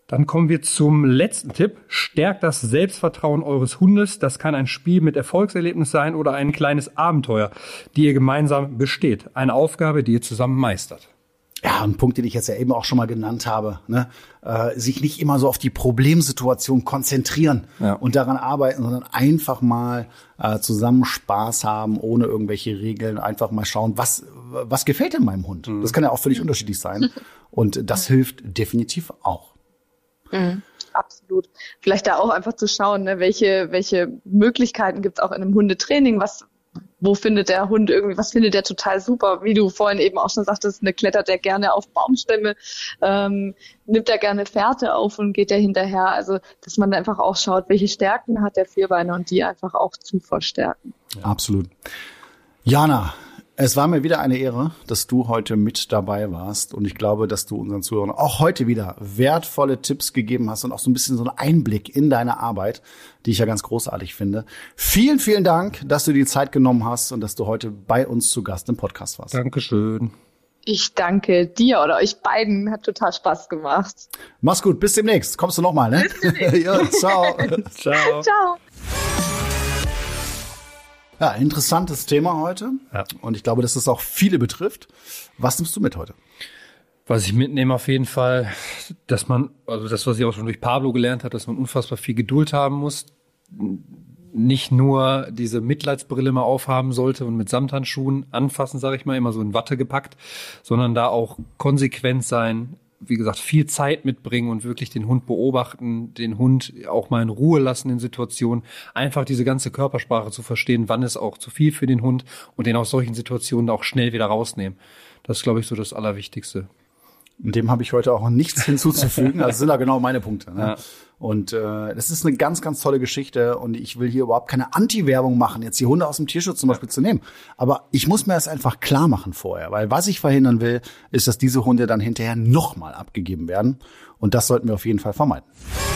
Dann kommen wir zum letzten Tipp. Stärkt das Selbstvertrauen eures Hundes. Das kann ein Spiel mit Erfolgserlebnis sein oder ein kleines Abenteuer, die ihr gemeinsam besteht. Eine Aufgabe, die ihr zusammen meistert. Ja, ein Punkt, den ich jetzt ja eben auch schon mal genannt habe, ne? Sich nicht immer so auf die Problemsituation konzentrieren und daran arbeiten, sondern einfach mal zusammen Spaß haben, ohne irgendwelche Regeln, einfach mal schauen, was gefällt denn meinem Hund? Das kann ja auch völlig unterschiedlich sein und das hilft definitiv auch. Absolut. Vielleicht da auch einfach zu schauen, ne, welche Möglichkeiten gibt es auch in einem Hundetraining, wo findet der Hund irgendwie, was findet der total super? Wie du vorhin eben auch schon sagtest, klettert der gerne auf Baumstämme, nimmt er gerne Fährte auf und geht der hinterher. Also, dass man einfach auch schaut, welche Stärken hat der Vierbeiner und die einfach auch zu verstärken. Ja. Absolut. Jana, es war mir wieder eine Ehre, dass du heute mit dabei warst. Und ich glaube, dass du unseren Zuhörern auch heute wieder wertvolle Tipps gegeben hast und auch so ein bisschen so einen Einblick in deine Arbeit, die ich ja ganz großartig finde. Vielen, vielen Dank, dass du die Zeit genommen hast und dass du heute bei uns zu Gast im Podcast warst. Dankeschön. Ich danke dir oder euch beiden. Hat total Spaß gemacht. Mach's gut. Bis demnächst. Kommst du noch mal, ne? Bis demnächst. Ja, ciao. Ciao. Ciao. Ja, interessantes Thema heute. Ja. Und ich glaube, dass es auch viele betrifft. Was nimmst du mit heute? Was ich mitnehme auf jeden Fall, dass man, also das, was ich auch schon durch Pablo gelernt habe, dass man unfassbar viel Geduld haben muss. Nicht nur diese Mitleidsbrille mal aufhaben sollte und mit Samthandschuhen anfassen, sage ich mal, immer so in Watte gepackt, sondern da auch konsequent sein, wie gesagt, viel Zeit mitbringen und wirklich den Hund beobachten, den Hund auch mal in Ruhe lassen in Situationen, einfach diese ganze Körpersprache zu verstehen, wann ist auch zu viel für den Hund und den aus solchen Situationen auch schnell wieder rausnehmen. Das ist, glaube ich, so das Allerwichtigste. Und dem habe ich heute auch nichts hinzuzufügen. Also sind da genau meine Punkte. Ne? Ja. Und das ist eine ganz, ganz tolle Geschichte. Und ich will hier überhaupt keine Anti-Werbung machen, jetzt die Hunde aus dem Tierschutz zum Beispiel zu nehmen. Aber ich muss mir das einfach klar machen vorher. Weil was ich verhindern will, ist, dass diese Hunde dann hinterher nochmal abgegeben werden. Und das sollten wir auf jeden Fall vermeiden.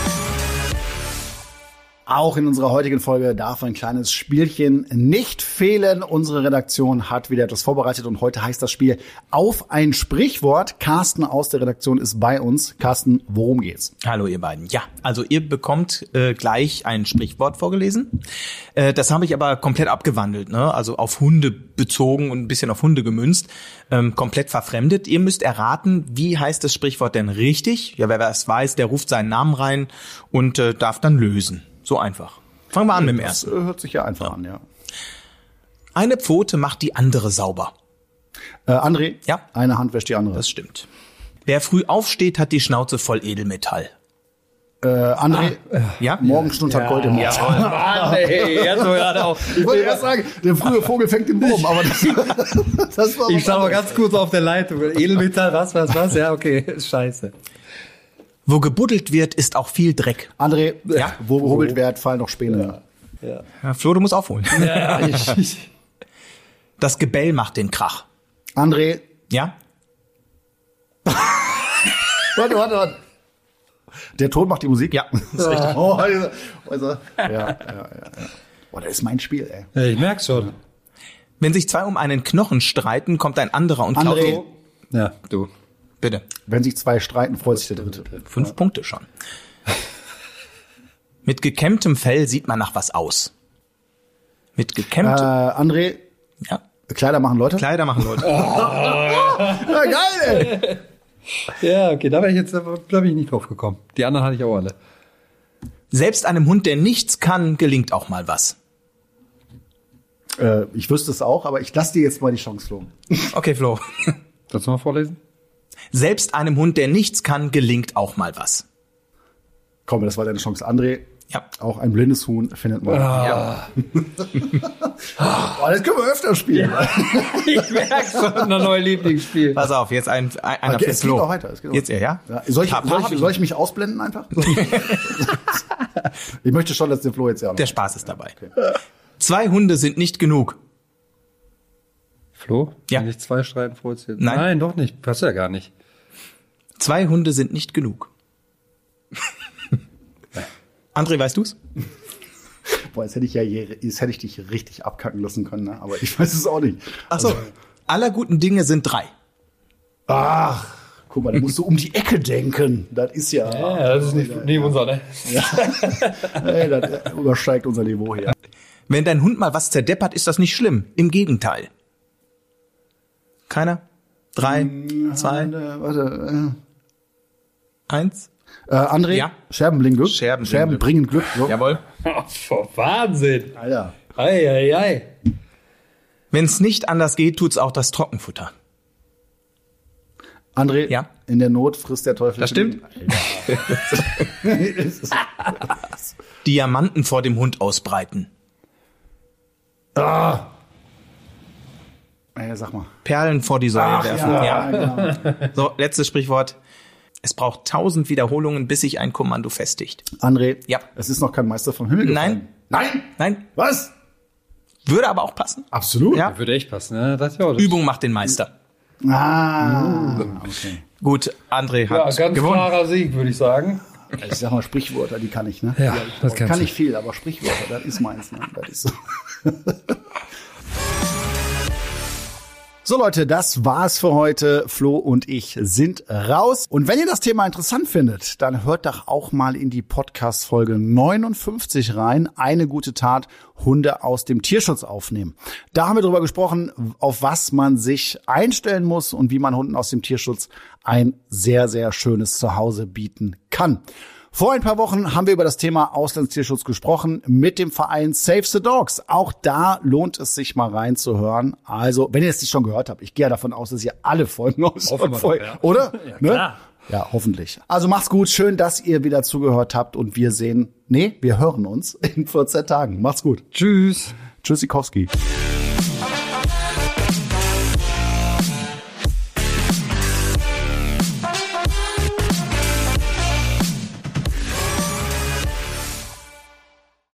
Auch in unserer heutigen Folge darf ein kleines Spielchen nicht fehlen. Unsere Redaktion hat wieder etwas vorbereitet und heute heißt das Spiel Auf ein Sprichwort. Carsten aus der Redaktion ist bei uns. Carsten, worum geht's? Hallo ihr beiden. Ja, also ihr bekommt gleich ein Sprichwort vorgelesen. Das habe ich aber komplett abgewandelt, ne? Also auf Hunde bezogen und ein bisschen auf Hunde gemünzt. Komplett verfremdet. Ihr müsst erraten, wie heißt das Sprichwort denn richtig? Ja, wer es weiß, der ruft seinen Namen rein und darf dann lösen. So einfach. Fangen wir an mit dem ersten. Das hört sich ja einfach an, ja. Eine Pfote macht die andere sauber. André, Ja. Eine Hand wäscht die andere. Das stimmt. Wer früh aufsteht, hat die Schnauze voll Edelmetall. André, Ja? Morgenstund hat Gold im Mund. Mann, ey, jetzt so gerade auch. Ich wollte erst sagen, der frühe Vogel fängt den Wurm, aber das war Ich stand mal ganz kurz auf der Leitung. Edelmetall, was? Ja, okay, ist scheiße. Wo gebuddelt wird, ist auch viel Dreck. André, Ja. wo gehobelt wird, fallen noch Späne. Ja, Flo, du musst aufholen. Ja, Das Gebell macht den Krach. André, Ja? warte. Der Ton macht die Musik? Ja, das ist richtig. Oh, ja. Oh, das ist mein Spiel, ey. ich merk's schon. Wenn sich zwei um einen Knochen streiten, kommt ein anderer und klaut. André, Ja, du. Bitte. wenn sich zwei streiten, freut sich der Dritte. 5 Punkte schon. Mit gekämmtem Fell sieht man nach was aus. Mit gekämmtem... André, ja. Kleider machen Leute? Kleider machen Leute. Ja, geil, ey. Ja, okay, da bin ich nicht drauf gekommen. Die anderen hatte ich auch alle. Selbst einem Hund, der nichts kann, gelingt auch mal was. Ich wüsste es auch, aber ich lasse dir jetzt mal die Chance, Flo. Okay, Flo. Kannst du mal vorlesen? Selbst einem Hund, der nichts kann, gelingt auch mal was. Komm, das war deine Chance. André, Ja. auch ein blindes Huhn findet man. Ja. Oh, das können wir öfter spielen. Ich merk's schon, ein neues Lieblingsspiel. Pass auf, jetzt einer Es für geht Flo. auch weiter. Es geht auch Jetzt weiter. ja? Ja, soll ich mich ausblenden einfach? Ich möchte schon, dass der Flo jetzt ja noch. Der Spaß ist dabei. Okay. 2 Hunde sind nicht genug. Flo? Ja. Wenn nicht 2 streiten, freut's dir. Nein. Nein, doch nicht. Passt ja gar nicht. 2 Hunde sind nicht genug. André, weißt du's? Boah, jetzt hätte ich dich richtig abkacken lassen können, ne? Aber ich weiß es auch nicht. Ach so. Aller guten Dinge sind 3. Ach, Guck mal, da musst du um die Ecke denken. Das ist ja. Ja, das ist nicht unser, ne? Ey, das übersteigt unser Niveau hier. Wenn dein Hund mal was zerdeppert, ist das nicht schlimm. Im Gegenteil. Keiner? 3, 2, Warte. 1. André, Ja. Scherben bringen Glück. Scherben bringen Glück. So. Jawohl. Wahnsinn. Alter. Ei. Wenn es nicht anders geht, tut's auch das Trockenfutter. André, Ja. in der Not frisst der Teufel. Das stimmt. Diamanten vor dem Hund ausbreiten. Ja, sag mal. Perlen vor die Säue werfen. Ja. Genau. So, letztes Sprichwort. Es braucht 1000 Wiederholungen, bis sich ein Kommando festigt. André, Ja. es ist noch kein Meister vom Himmel gefallen. Nein. Nein. Was? Würde aber auch passen. Absolut. Ja. Würde echt passen, ne? Das Übung macht den Meister. Okay. Gut, André Ja, hat ganz gewonnen. klarer Sieg, würde ich sagen. Ich sag mal Sprichwörter, die kann ich, ne? Ja, das kann kannst du. ich viel, aber Sprichwörter, das ist meins, ne? Das ist so. So Leute, das war's für heute. Flo und ich sind raus. Und wenn ihr das Thema interessant findet, dann hört doch auch mal in die Podcast-Folge 59 rein. Eine gute Tat, Hunde aus dem Tierschutz aufnehmen. Da haben wir drüber gesprochen, auf was man sich einstellen muss und wie man Hunden aus dem Tierschutz ein sehr, sehr schönes Zuhause bieten kann. Vor ein paar Wochen haben wir über das Thema Auslandstierschutz gesprochen mit dem Verein Save the Dogs. Auch da lohnt es sich mal reinzuhören. Also, wenn ihr es nicht schon gehört habt, ich gehe ja davon aus, dass ihr alle Folgen Hoffen wir, ja. oder? Ja, Ne? klar. Ja, hoffentlich. Also macht's gut, schön, dass ihr wieder zugehört habt und wir hören uns in 14 Tagen. Macht's gut. Tschüss. Tschüssikowski.